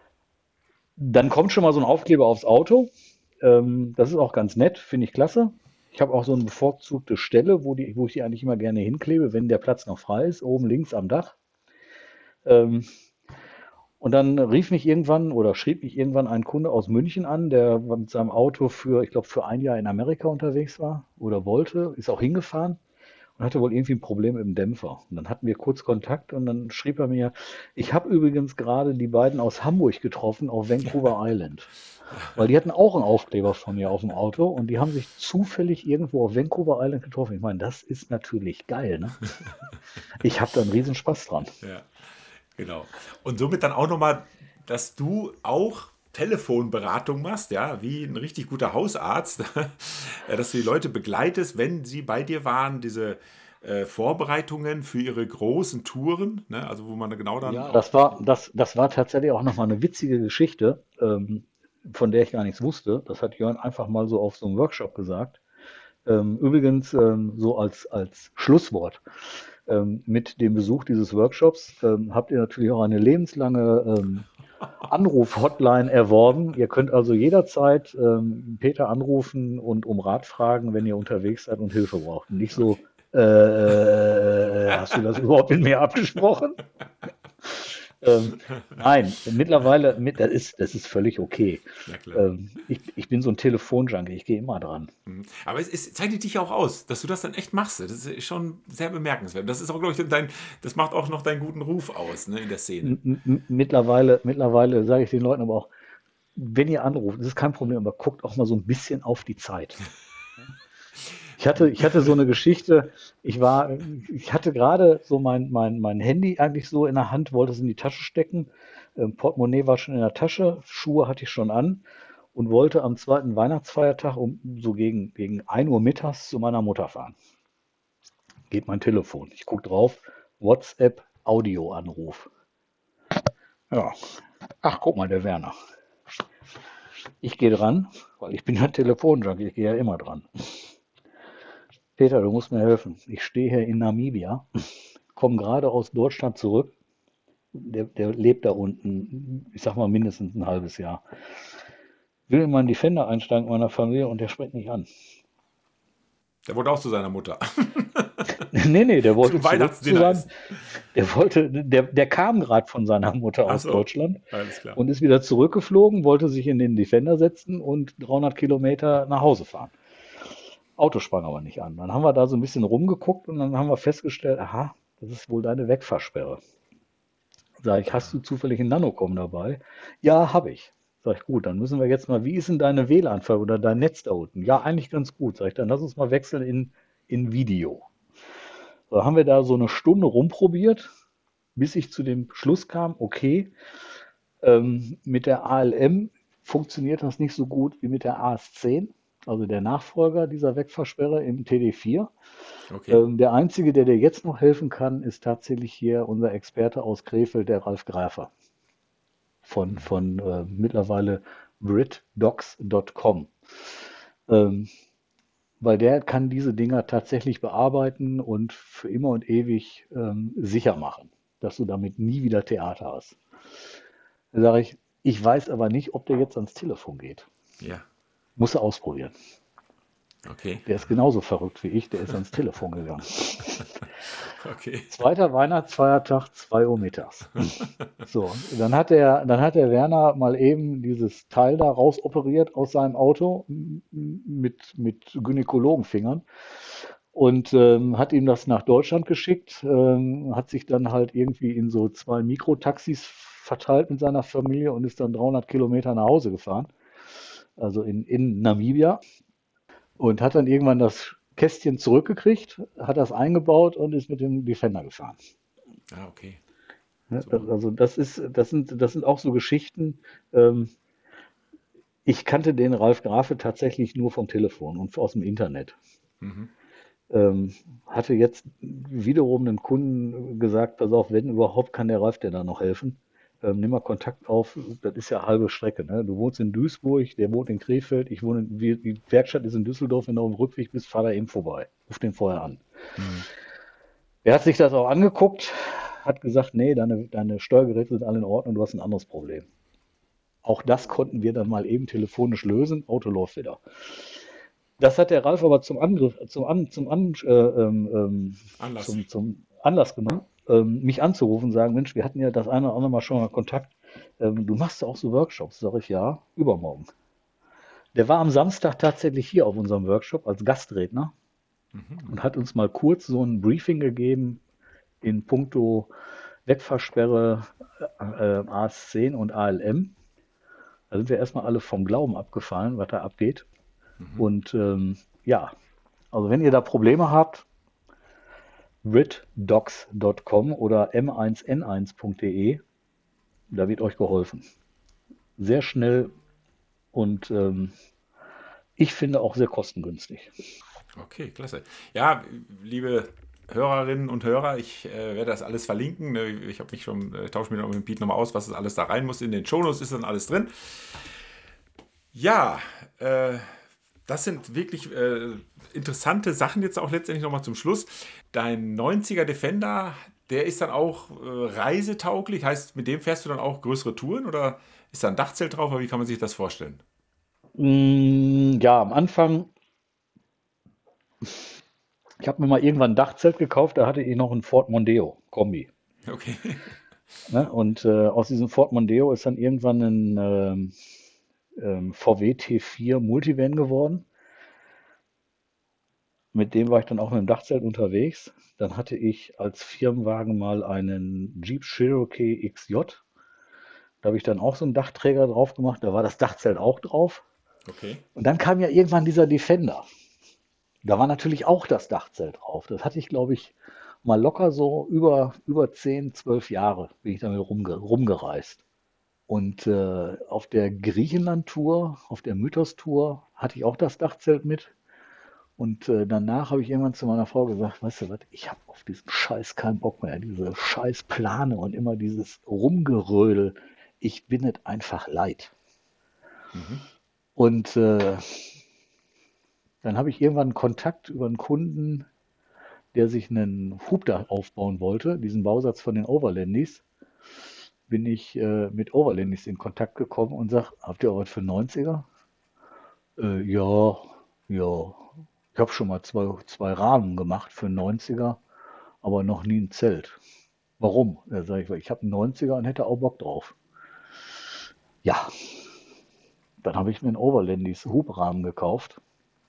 Dann kommt schon mal so ein Aufkleber aufs Auto. Ähm, das ist auch ganz nett, finde ich klasse. Ich habe auch so eine bevorzugte Stelle, wo, die, wo ich die eigentlich immer gerne hinklebe, wenn der Platz noch frei ist, oben links am Dach. Ähm, und dann rief mich irgendwann oder schrieb mich irgendwann ein Kunde aus München an, der mit seinem Auto für, ich glaube, für ein Jahr in Amerika unterwegs war oder wollte, ist auch hingefahren und hatte wohl irgendwie ein Problem mit dem Dämpfer. Und dann hatten wir kurz Kontakt und dann schrieb er mir, ich habe übrigens gerade die beiden aus Hamburg getroffen auf Vancouver Island. Weil die hatten auch einen Aufkleber von mir auf dem Auto und die haben sich zufällig irgendwo auf Vancouver Island getroffen. Ich meine, das ist natürlich geil, ne? Ich habe da einen riesen Spaß dran. Ja. Genau. Und somit dann auch nochmal, dass du auch Telefonberatung machst, ja, wie ein richtig guter Hausarzt, ja, dass du die Leute begleitest, wenn sie bei dir waren, diese äh, Vorbereitungen für ihre großen Touren, ne, also wo man genau dann Ja, auch. das war, das, das war tatsächlich auch nochmal eine witzige Geschichte, ähm, von der ich gar nichts wusste. Das hat Jörn einfach mal so auf so einem Workshop gesagt. Ähm, übrigens, ähm, so als, als Schlusswort. Ähm, mit dem Besuch dieses Workshops ähm, habt ihr natürlich auch eine lebenslange ähm, Anruf-Hotline erworben. Ihr könnt also jederzeit ähm, Peter anrufen und um Rat fragen, wenn ihr unterwegs seid und Hilfe braucht. Und nicht so, äh, äh, hast du das überhaupt mit mir abgesprochen? Ähm, nein, mittlerweile, mit, das ist, das ist völlig okay. Ja, klar. Ähm, ich, ich bin so ein Telefonjunkie, ich gehe immer dran. Mhm. Aber es, es zeichnet dich ja auch aus, dass du das dann echt machst. Das ist schon sehr bemerkenswert. Das ist auch, glaube ich, dein, das macht auch noch deinen guten Ruf aus, ne, in der Szene. M m mittlerweile, mittlerweile sage ich den Leuten aber auch, wenn ihr anruft, das ist kein Problem, aber guckt auch mal so ein bisschen auf die Zeit. Ich hatte, ich hatte so eine Geschichte, ich war, ich hatte gerade so mein, mein, mein Handy eigentlich so in der Hand, wollte es in die Tasche stecken. Ähm, Portemonnaie war schon in der Tasche, Schuhe hatte ich schon an und wollte am zweiten Weihnachtsfeiertag um so gegen, gegen ein Uhr mittags zu meiner Mutter fahren. Geht mein Telefon. Ich gucke drauf, WhatsApp, Audioanruf. Ja, ach, guck mal, der Werner. Ich gehe dran, weil ich bin ja Telefonjunkie, ich gehe ja immer dran. Peter, du musst mir helfen. Ich stehe hier in Namibia, komme gerade aus Deutschland zurück. Der, der lebt da unten, ich sag mal mindestens ein halbes Jahr. Will in meinen Defender einsteigen mit meiner Familie und der springt nicht an. Der wollte auch zu seiner Mutter. Nee, nee, der wollte Zum zurück zu Weihnachtsdinner seinem, essen. der wollte, der, der kam gerade von seiner Mutter Ach aus so, Deutschland alles klar. und ist wieder zurückgeflogen, wollte sich in den Defender setzen und dreihundert Kilometer nach Hause fahren. Auto sprang aber nicht an. Dann haben wir da so ein bisschen rumgeguckt und dann haben wir festgestellt, aha, das ist wohl deine Wegfahrsperre. Sag ich, hast du zufällig einen Nanocom dabei? Ja, habe ich. Sag ich, gut, dann müssen wir jetzt mal, wie ist denn deine W L A N-Verbindung oder dein Netz da unten? Ja, eigentlich ganz gut. Sag ich, dann lass uns mal wechseln in, in Video. So haben wir da so eine Stunde rumprobiert, bis ich zu dem Schluss kam, okay, ähm, mit der A L M funktioniert das nicht so gut wie mit der A S zehn, also der Nachfolger dieser Wegfahrsperre im T D vier. Okay. Ähm, der Einzige, der dir jetzt noch helfen kann, ist tatsächlich hier unser Experte aus Krefeld, der Ralf Grafer von, von äh, mittlerweile britdocs Punkt com. Ähm, weil der kann diese Dinger tatsächlich bearbeiten und für immer und ewig ähm, sicher machen, dass du damit nie wieder Theater hast. Da sage ich, ich weiß aber nicht, ob der jetzt ans Telefon geht. Ja, Muss er ausprobieren. okay. Der ist genauso verrückt wie ich, der ist ans Telefon gegangen. Okay. Zweiter Weihnachtsfeiertag, zwei Uhr mittags. So, dann hat der, dann hat der Werner mal eben dieses Teil da rausoperiert aus seinem Auto m- mit, mit Gynäkologenfingern und ähm, hat ihm das nach Deutschland geschickt, ähm, hat sich dann halt irgendwie in so zwei Mikrotaxis verteilt mit seiner Familie und ist dann dreihundert Kilometer nach Hause gefahren, also in, in Namibia und hat dann irgendwann das Kästchen zurückgekriegt, hat das eingebaut und ist mit dem Defender gefahren. Ah, okay. Ne, So. das, also das ist, das sind, das sind auch so Geschichten. Ähm, ich kannte den Ralf Grafe tatsächlich nur vom Telefon und aus dem Internet. Mhm. Ähm, hatte jetzt wiederum einem Kunden gesagt, pass auf, wenn überhaupt, kann der Ralf dir da noch helfen. Ähm, nimm mal Kontakt auf, das ist ja halbe Strecke. Ne? Du wohnst in Duisburg, der wohnt in Krefeld, ich wohne in, wir- die Werkstatt ist in Düsseldorf, wenn du auf dem Rückweg bist, fahr da eben vorbei. Ruf den vorher an. Mhm. Er hat sich das auch angeguckt, hat gesagt, nee, deine, deine Steuergeräte sind alle in Ordnung, du hast ein anderes Problem. Auch das konnten wir dann mal eben telefonisch lösen, Auto läuft wieder. Das hat der Ralf aber zum Angriff, zum, An, zum, An, äh, ähm, ähm, Anlass. zum, zum Anlass genommen, ähm, mich anzurufen und sagen, Mensch, wir hatten ja das eine oder andere Mal schon mal Kontakt. Ähm, du machst ja auch so Workshops, sage ich ja, übermorgen. Der war am Samstag tatsächlich hier auf unserem Workshop als Gastredner Mhm. und hat uns mal kurz so ein Briefing gegeben in puncto Wegfahrsperre, äh, A S zehn und A L M. Da sind wir erstmal alle vom Glauben abgefallen, was da abgeht. Mhm. Und ähm, ja, also wenn ihr da Probleme habt, ritdocs Punkt com oder m eins n eins Punkt de. Da wird euch geholfen. Sehr schnell und ähm, ich finde auch sehr kostengünstig. Okay, klasse. Ja, liebe Hörerinnen und Hörer, ich äh, werde das alles verlinken. Ne? Ich habe mich schon, äh, tausche mir noch mit dem Piet nochmal aus, was das alles da rein muss. In den Shownotes ist dann alles drin. Ja, äh, das sind wirklich äh, interessante Sachen jetzt auch letztendlich nochmal zum Schluss. Dein neunziger Defender, der ist dann auch äh, reisetauglich. Heißt, mit dem fährst du dann auch größere Touren oder ist da ein Dachzelt drauf? Oder wie kann man sich das vorstellen? Mm, ja, am Anfang, ich habe mir mal irgendwann ein Dachzelt gekauft, da hatte ich noch ein Ford Mondeo Kombi. Okay. Ne? Und äh, aus diesem Ford Mondeo ist dann irgendwann ein ähm, ähm, V W T vier Multivan geworden. Mit dem war ich dann auch mit dem Dachzelt unterwegs. Dann hatte ich als Firmenwagen mal einen Jeep Cherokee X J. Da habe ich dann auch so einen Dachträger drauf gemacht. Da war das Dachzelt auch drauf. Okay. Und dann kam ja irgendwann dieser Defender. Da war natürlich auch das Dachzelt drauf. Das hatte ich, glaube ich, mal locker so über, über zehn, zwölf Jahre bin ich damit rumge rumgereist. Und äh, auf der Griechenland-Tour, auf der Mythos-Tour hatte ich auch das Dachzelt mit. Und äh, danach habe ich irgendwann zu meiner Frau gesagt, weißt du was, ich habe auf diesen Scheiß keinen Bock mehr, diese scheiß Plane und immer dieses Rumgerödel. Ich bin es einfach leid. Mhm. Und äh, dann habe ich irgendwann einen Kontakt über einen Kunden, der sich einen Hubdach aufbauen wollte, diesen Bausatz von den Overlandys, bin ich äh, mit Overlandys in Kontakt gekommen und sage, habt ihr auch was für neunziger? Äh, ja, ja. Ich habe schon mal zwei, zwei Rahmen gemacht für neunziger, aber noch nie ein Zelt. Warum? Da sage ich, weil ich habe einen neunziger und hätte auch Bock drauf. Ja, dann habe ich mir einen Overlandys Hubrahmen gekauft.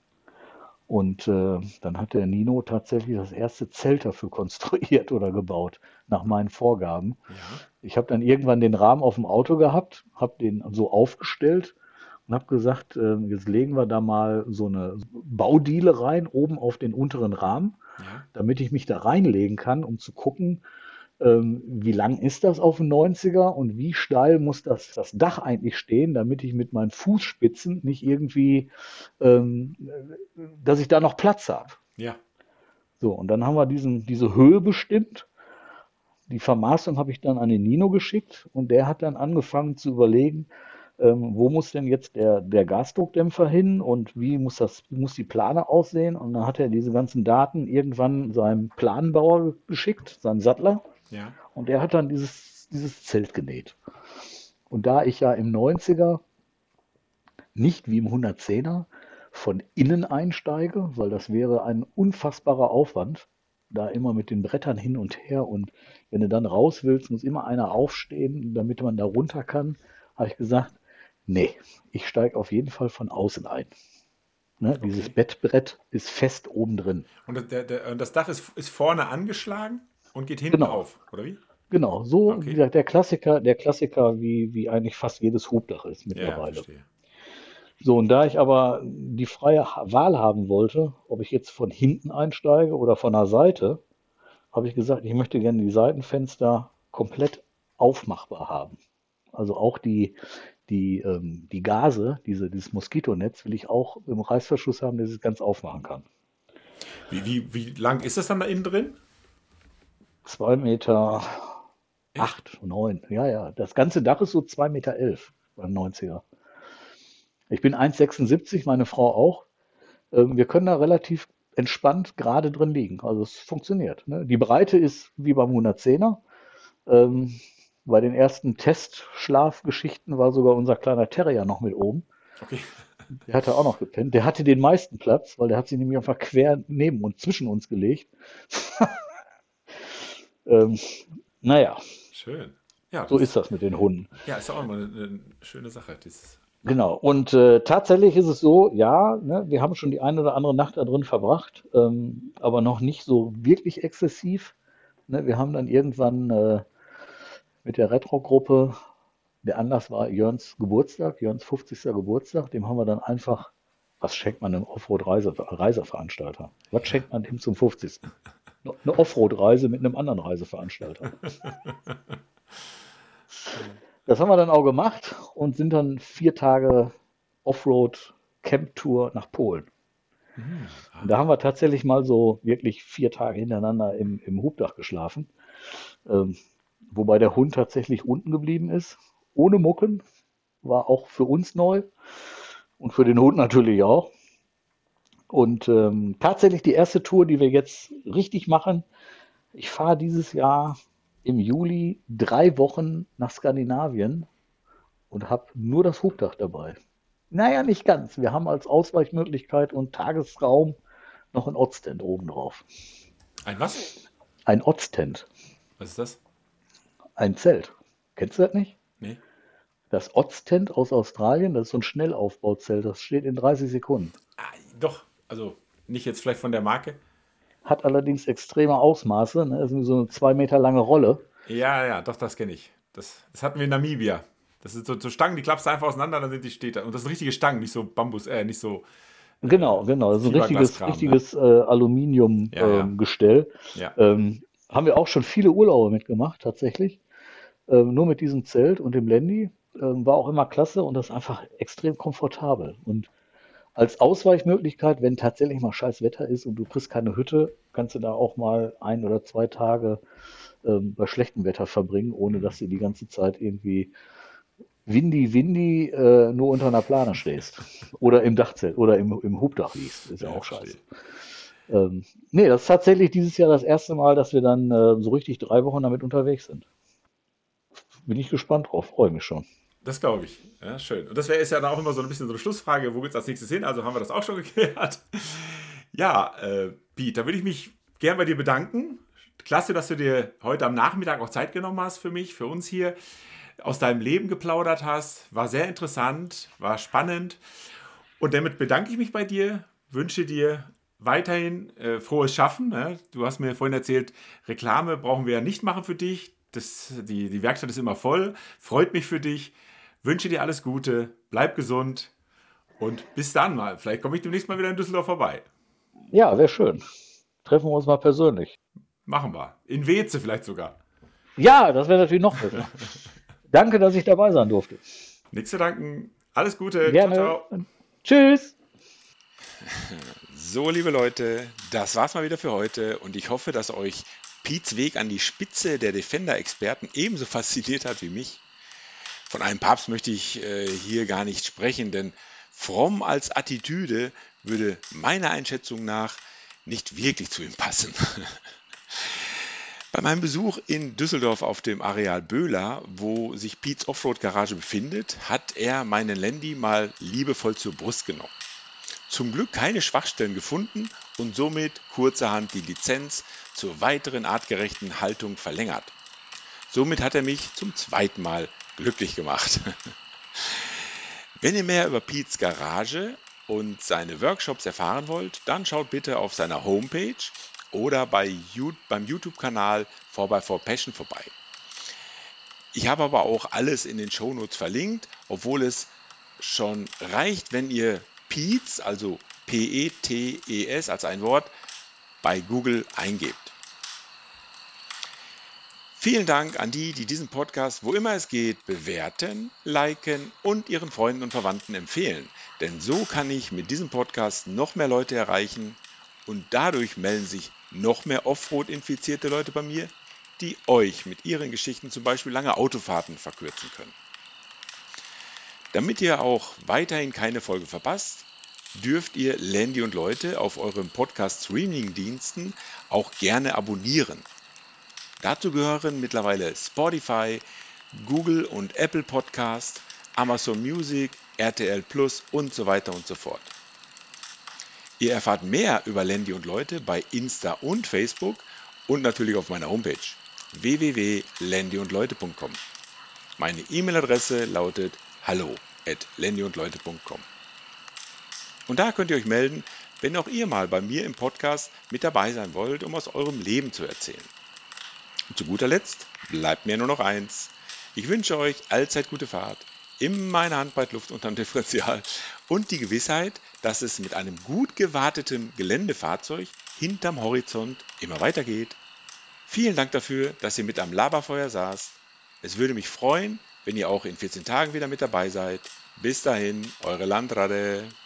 Und äh, dann hat der Nino tatsächlich das erste Zelt dafür konstruiert oder gebaut, nach meinen Vorgaben. Ja. Ich habe dann irgendwann den Rahmen auf dem Auto gehabt, habe den so aufgestellt und habe gesagt, äh, jetzt legen wir da mal so eine Baudiele rein, oben auf den unteren Rahmen, Ja. damit ich mich da reinlegen kann, um zu gucken, ähm, wie lang ist das auf dem neunziger und wie steil muss das, das Dach eigentlich stehen, damit ich mit meinen Fußspitzen nicht irgendwie, ähm, dass ich da noch Platz habe. Ja. So, und dann haben wir diesen, diese Höhe bestimmt. Die Vermaßung habe ich dann an den Nino geschickt und der hat dann angefangen zu überlegen, ähm, wo muss denn jetzt der, der Gasdruckdämpfer hin und wie muss das, wie muss die Plane aussehen? Und dann hat er diese ganzen Daten irgendwann seinem Planbauer geschickt, seinem Sattler, Ja. und der hat dann dieses, dieses Zelt genäht. Und da ich ja im neunziger nicht wie im hundertzehner von innen einsteige, weil das wäre ein unfassbarer Aufwand, da immer mit den Brettern hin und her und wenn du dann raus willst, muss immer einer aufstehen, damit man da runter kann, habe ich gesagt, nee, ich steige auf jeden Fall von außen ein. Ne, Okay. dieses Bettbrett ist fest oben drin. Und das, der, der, das Dach ist, ist vorne angeschlagen und geht hinten Genau, auf, oder wie? genau. So wie Okay. gesagt, der Klassiker, der Klassiker, wie, wie eigentlich fast jedes Hubdach ist Ja, ja, mittlerweile. verstehe. So, und da ich aber die freie Ha- Wahl haben wollte, ob ich jetzt von hinten einsteige oder von der Seite, habe ich gesagt, ich möchte gerne die Seitenfenster komplett aufmachbar haben. Also auch die, die, ähm, die Gase, diese, dieses Moskitonetz, will ich auch im Reißverschluss haben, dass ich es ganz aufmachen kann. Wie, wie, wie lang ist das dann da innen drin? Zwei Meter Echt? acht, neun, ja, ja. Das ganze Dach ist so zwei Meter elf beim neunziger. Ich bin eins Komma sechsundsiebzig, meine Frau auch. Ähm, wir können da relativ entspannt gerade drin liegen. Also es funktioniert. Ne? Die Breite ist wie beim hundertzehner. Ähm, bei den ersten Testschlafgeschichten war sogar unser kleiner Terrier noch mit oben. Okay. Der hatte auch noch gepennt. Der hatte den meisten Platz, weil der hat sich nämlich einfach quer neben uns, zwischen uns gelegt. Ähm, naja, Schön. Ja, so das ist das mit den Hunden. ja, ist auch immer eine, eine schöne Sache. Dieses, Genau. Und äh, tatsächlich ist es so, ja, ne, wir haben schon die eine oder andere Nacht da drin verbracht, ähm, aber noch nicht so wirklich exzessiv. Ne, wir haben dann irgendwann äh, mit der Retro-Gruppe, der Anlass war Jörns Geburtstag, Jörns fünfzigster Geburtstag, dem haben wir dann einfach, was schenkt man einem Offroad-Reiseveranstalter? Was ja, schenkt man dem zum fünfzigsten? eine Offroad-Reise mit einem anderen Reiseveranstalter. Das haben wir dann auch gemacht und sind dann vier Tage Offroad-Camp-Tour nach Polen. Mhm. Und da haben wir tatsächlich mal so wirklich vier Tage hintereinander im, im Hubdach geschlafen. Ähm, wobei der Hund tatsächlich unten geblieben ist, ohne Mucken. War auch für uns neu und für den Hund natürlich auch. Und ähm, tatsächlich die erste Tour, die wir jetzt richtig machen. Ich fahre dieses Jahr im Juli drei Wochen nach Skandinavien und habe nur das Hubdach dabei. Naja, nicht ganz. Wir haben als Ausweichmöglichkeit und Tagesraum noch ein Ortstent oben drauf. Ein was? Ein Ortstent, Was ist das? ein Zelt. Kennst du das nicht? Nee. Das Ortstent aus Australien, das ist so ein Schnellaufbauzelt, das steht in dreißig Sekunden. Ah, doch, also nicht jetzt vielleicht von der Marke. Hat allerdings extreme Ausmaße, ne? Das ist so eine zwei Meter lange Rolle. Ja, ja, doch, das kenne ich. Das, das hatten wir in Namibia. Das sind so, so Stangen, die klappst du einfach auseinander, dann sind die steht da. Und das sind richtige Stangen, nicht so Bambus, äh, nicht so. Genau, genau. Das ist ein richtiges, Fiberglaskram, richtiges äh, Aluminiumgestell. Ja, ja. Ähm, Gestell. Ja. ähm, haben wir auch schon viele Urlaube mitgemacht, tatsächlich. Ähm, nur mit diesem Zelt und dem Landy. Ähm, war auch immer klasse und das ist einfach extrem komfortabel. Und als Ausweichmöglichkeit, wenn tatsächlich mal scheiß Wetter ist und du kriegst keine Hütte, kannst du da auch mal ein oder zwei Tage ähm, bei schlechtem Wetter verbringen, ohne dass du die ganze Zeit irgendwie windy, windy äh, nur unter einer Plane stehst. Oder im Dachzelt oder im, im Hubdach liegst. Ist ja, Ja, auch verstehe. scheiße. Ähm, nee, das ist tatsächlich dieses Jahr das erste Mal, dass wir dann äh, so richtig drei Wochen damit unterwegs sind. Bin ich gespannt drauf, freue mich schon. Das glaube ich. Ja, schön. Und das wäre ist ja dann auch immer so ein bisschen so eine Schlussfrage, wo geht es als nächstes hin? Also haben wir das auch schon geklärt. Ja, äh, Piet, da würde ich mich gern bei dir bedanken. Klasse, dass du dir heute am Nachmittag auch Zeit genommen hast für mich, für uns hier, aus deinem Leben geplaudert hast. War sehr interessant, war spannend. Und damit bedanke ich mich bei dir, wünsche dir weiterhin äh, frohes Schaffen. Ne? Du hast mir vorhin erzählt, Reklame brauchen wir ja nicht machen für dich. Das, die, die Werkstatt ist immer voll. Freut mich für dich. Wünsche dir alles Gute. Bleib gesund. Und bis dann mal. Vielleicht komme ich demnächst mal wieder in Düsseldorf vorbei. Ja, wäre schön. Treffen wir uns mal persönlich. Machen wir. In Weze vielleicht sogar. Ja, das wäre natürlich noch besser. Danke, dass ich dabei sein durfte. Nichts zu danken. Alles Gute. Gerne. Ciao, ciao. Tschüss. So, liebe Leute, das war's mal wieder für heute und ich hoffe, dass euch Piets Weg an die Spitze der Defender-Experten ebenso fasziniert hat wie mich. Von einem Papst möchte ich äh, hier gar nicht sprechen, denn fromm als Attitüde würde meiner Einschätzung nach nicht wirklich zu ihm passen. Bei meinem Besuch in Düsseldorf auf dem Areal Böhler, wo sich Piets Offroad-Garage befindet, hat er meinen Landy mal liebevoll zur Brust genommen. Zum Glück keine Schwachstellen gefunden und somit kurzerhand die Lizenz zur weiteren artgerechten Haltung verlängert. Somit hat er mich zum zweiten Mal glücklich gemacht. Wenn ihr mehr über Piets Garage und seine Workshops erfahren wollt, dann schaut bitte auf seiner Homepage oder bei, beim YouTube-Kanal four by four Passion vorbei. Ich habe aber auch alles in den Shownotes verlinkt, obwohl es schon reicht, wenn ihr Piets, also P E T E S als ein Wort, bei Google eingebt. Vielen Dank an die, die diesen Podcast, wo immer es geht, bewerten, liken und ihren Freunden und Verwandten empfehlen. Denn so kann ich mit diesem Podcast noch mehr Leute erreichen und dadurch melden sich noch mehr Offroad-infizierte Leute bei mir, die euch mit ihren Geschichten zum Beispiel lange Autofahrten verkürzen können. Damit ihr auch weiterhin keine Folge verpasst, dürft ihr Landy und Leute auf euren Podcast-Streaming-Diensten auch gerne abonnieren. Dazu gehören mittlerweile Spotify, Google und Apple Podcast, Amazon Music, R T L Plus und so weiter und so fort. Ihr erfahrt mehr über Landy und Leute bei Insta und Facebook und natürlich auf meiner Homepage w w w punkt landy und leute punkt com. Meine E-Mail-Adresse lautet hallo at landy und leute punkt com. Und da könnt ihr euch melden, wenn auch ihr mal bei mir im Podcast mit dabei sein wollt, um aus eurem Leben zu erzählen. Und zu guter Letzt bleibt mir nur noch eins. Ich wünsche euch allzeit gute Fahrt, immer eine Handbreit Luft unterm Differential und die Gewissheit, dass es mit einem gut gewarteten Geländefahrzeug hinterm Horizont immer weitergeht. Vielen Dank dafür, dass ihr mit am Laberfeuer saßt. Es würde mich freuen, wenn ihr auch in vierzehn Tagen wieder mit dabei seid. Bis dahin, eure Landratte.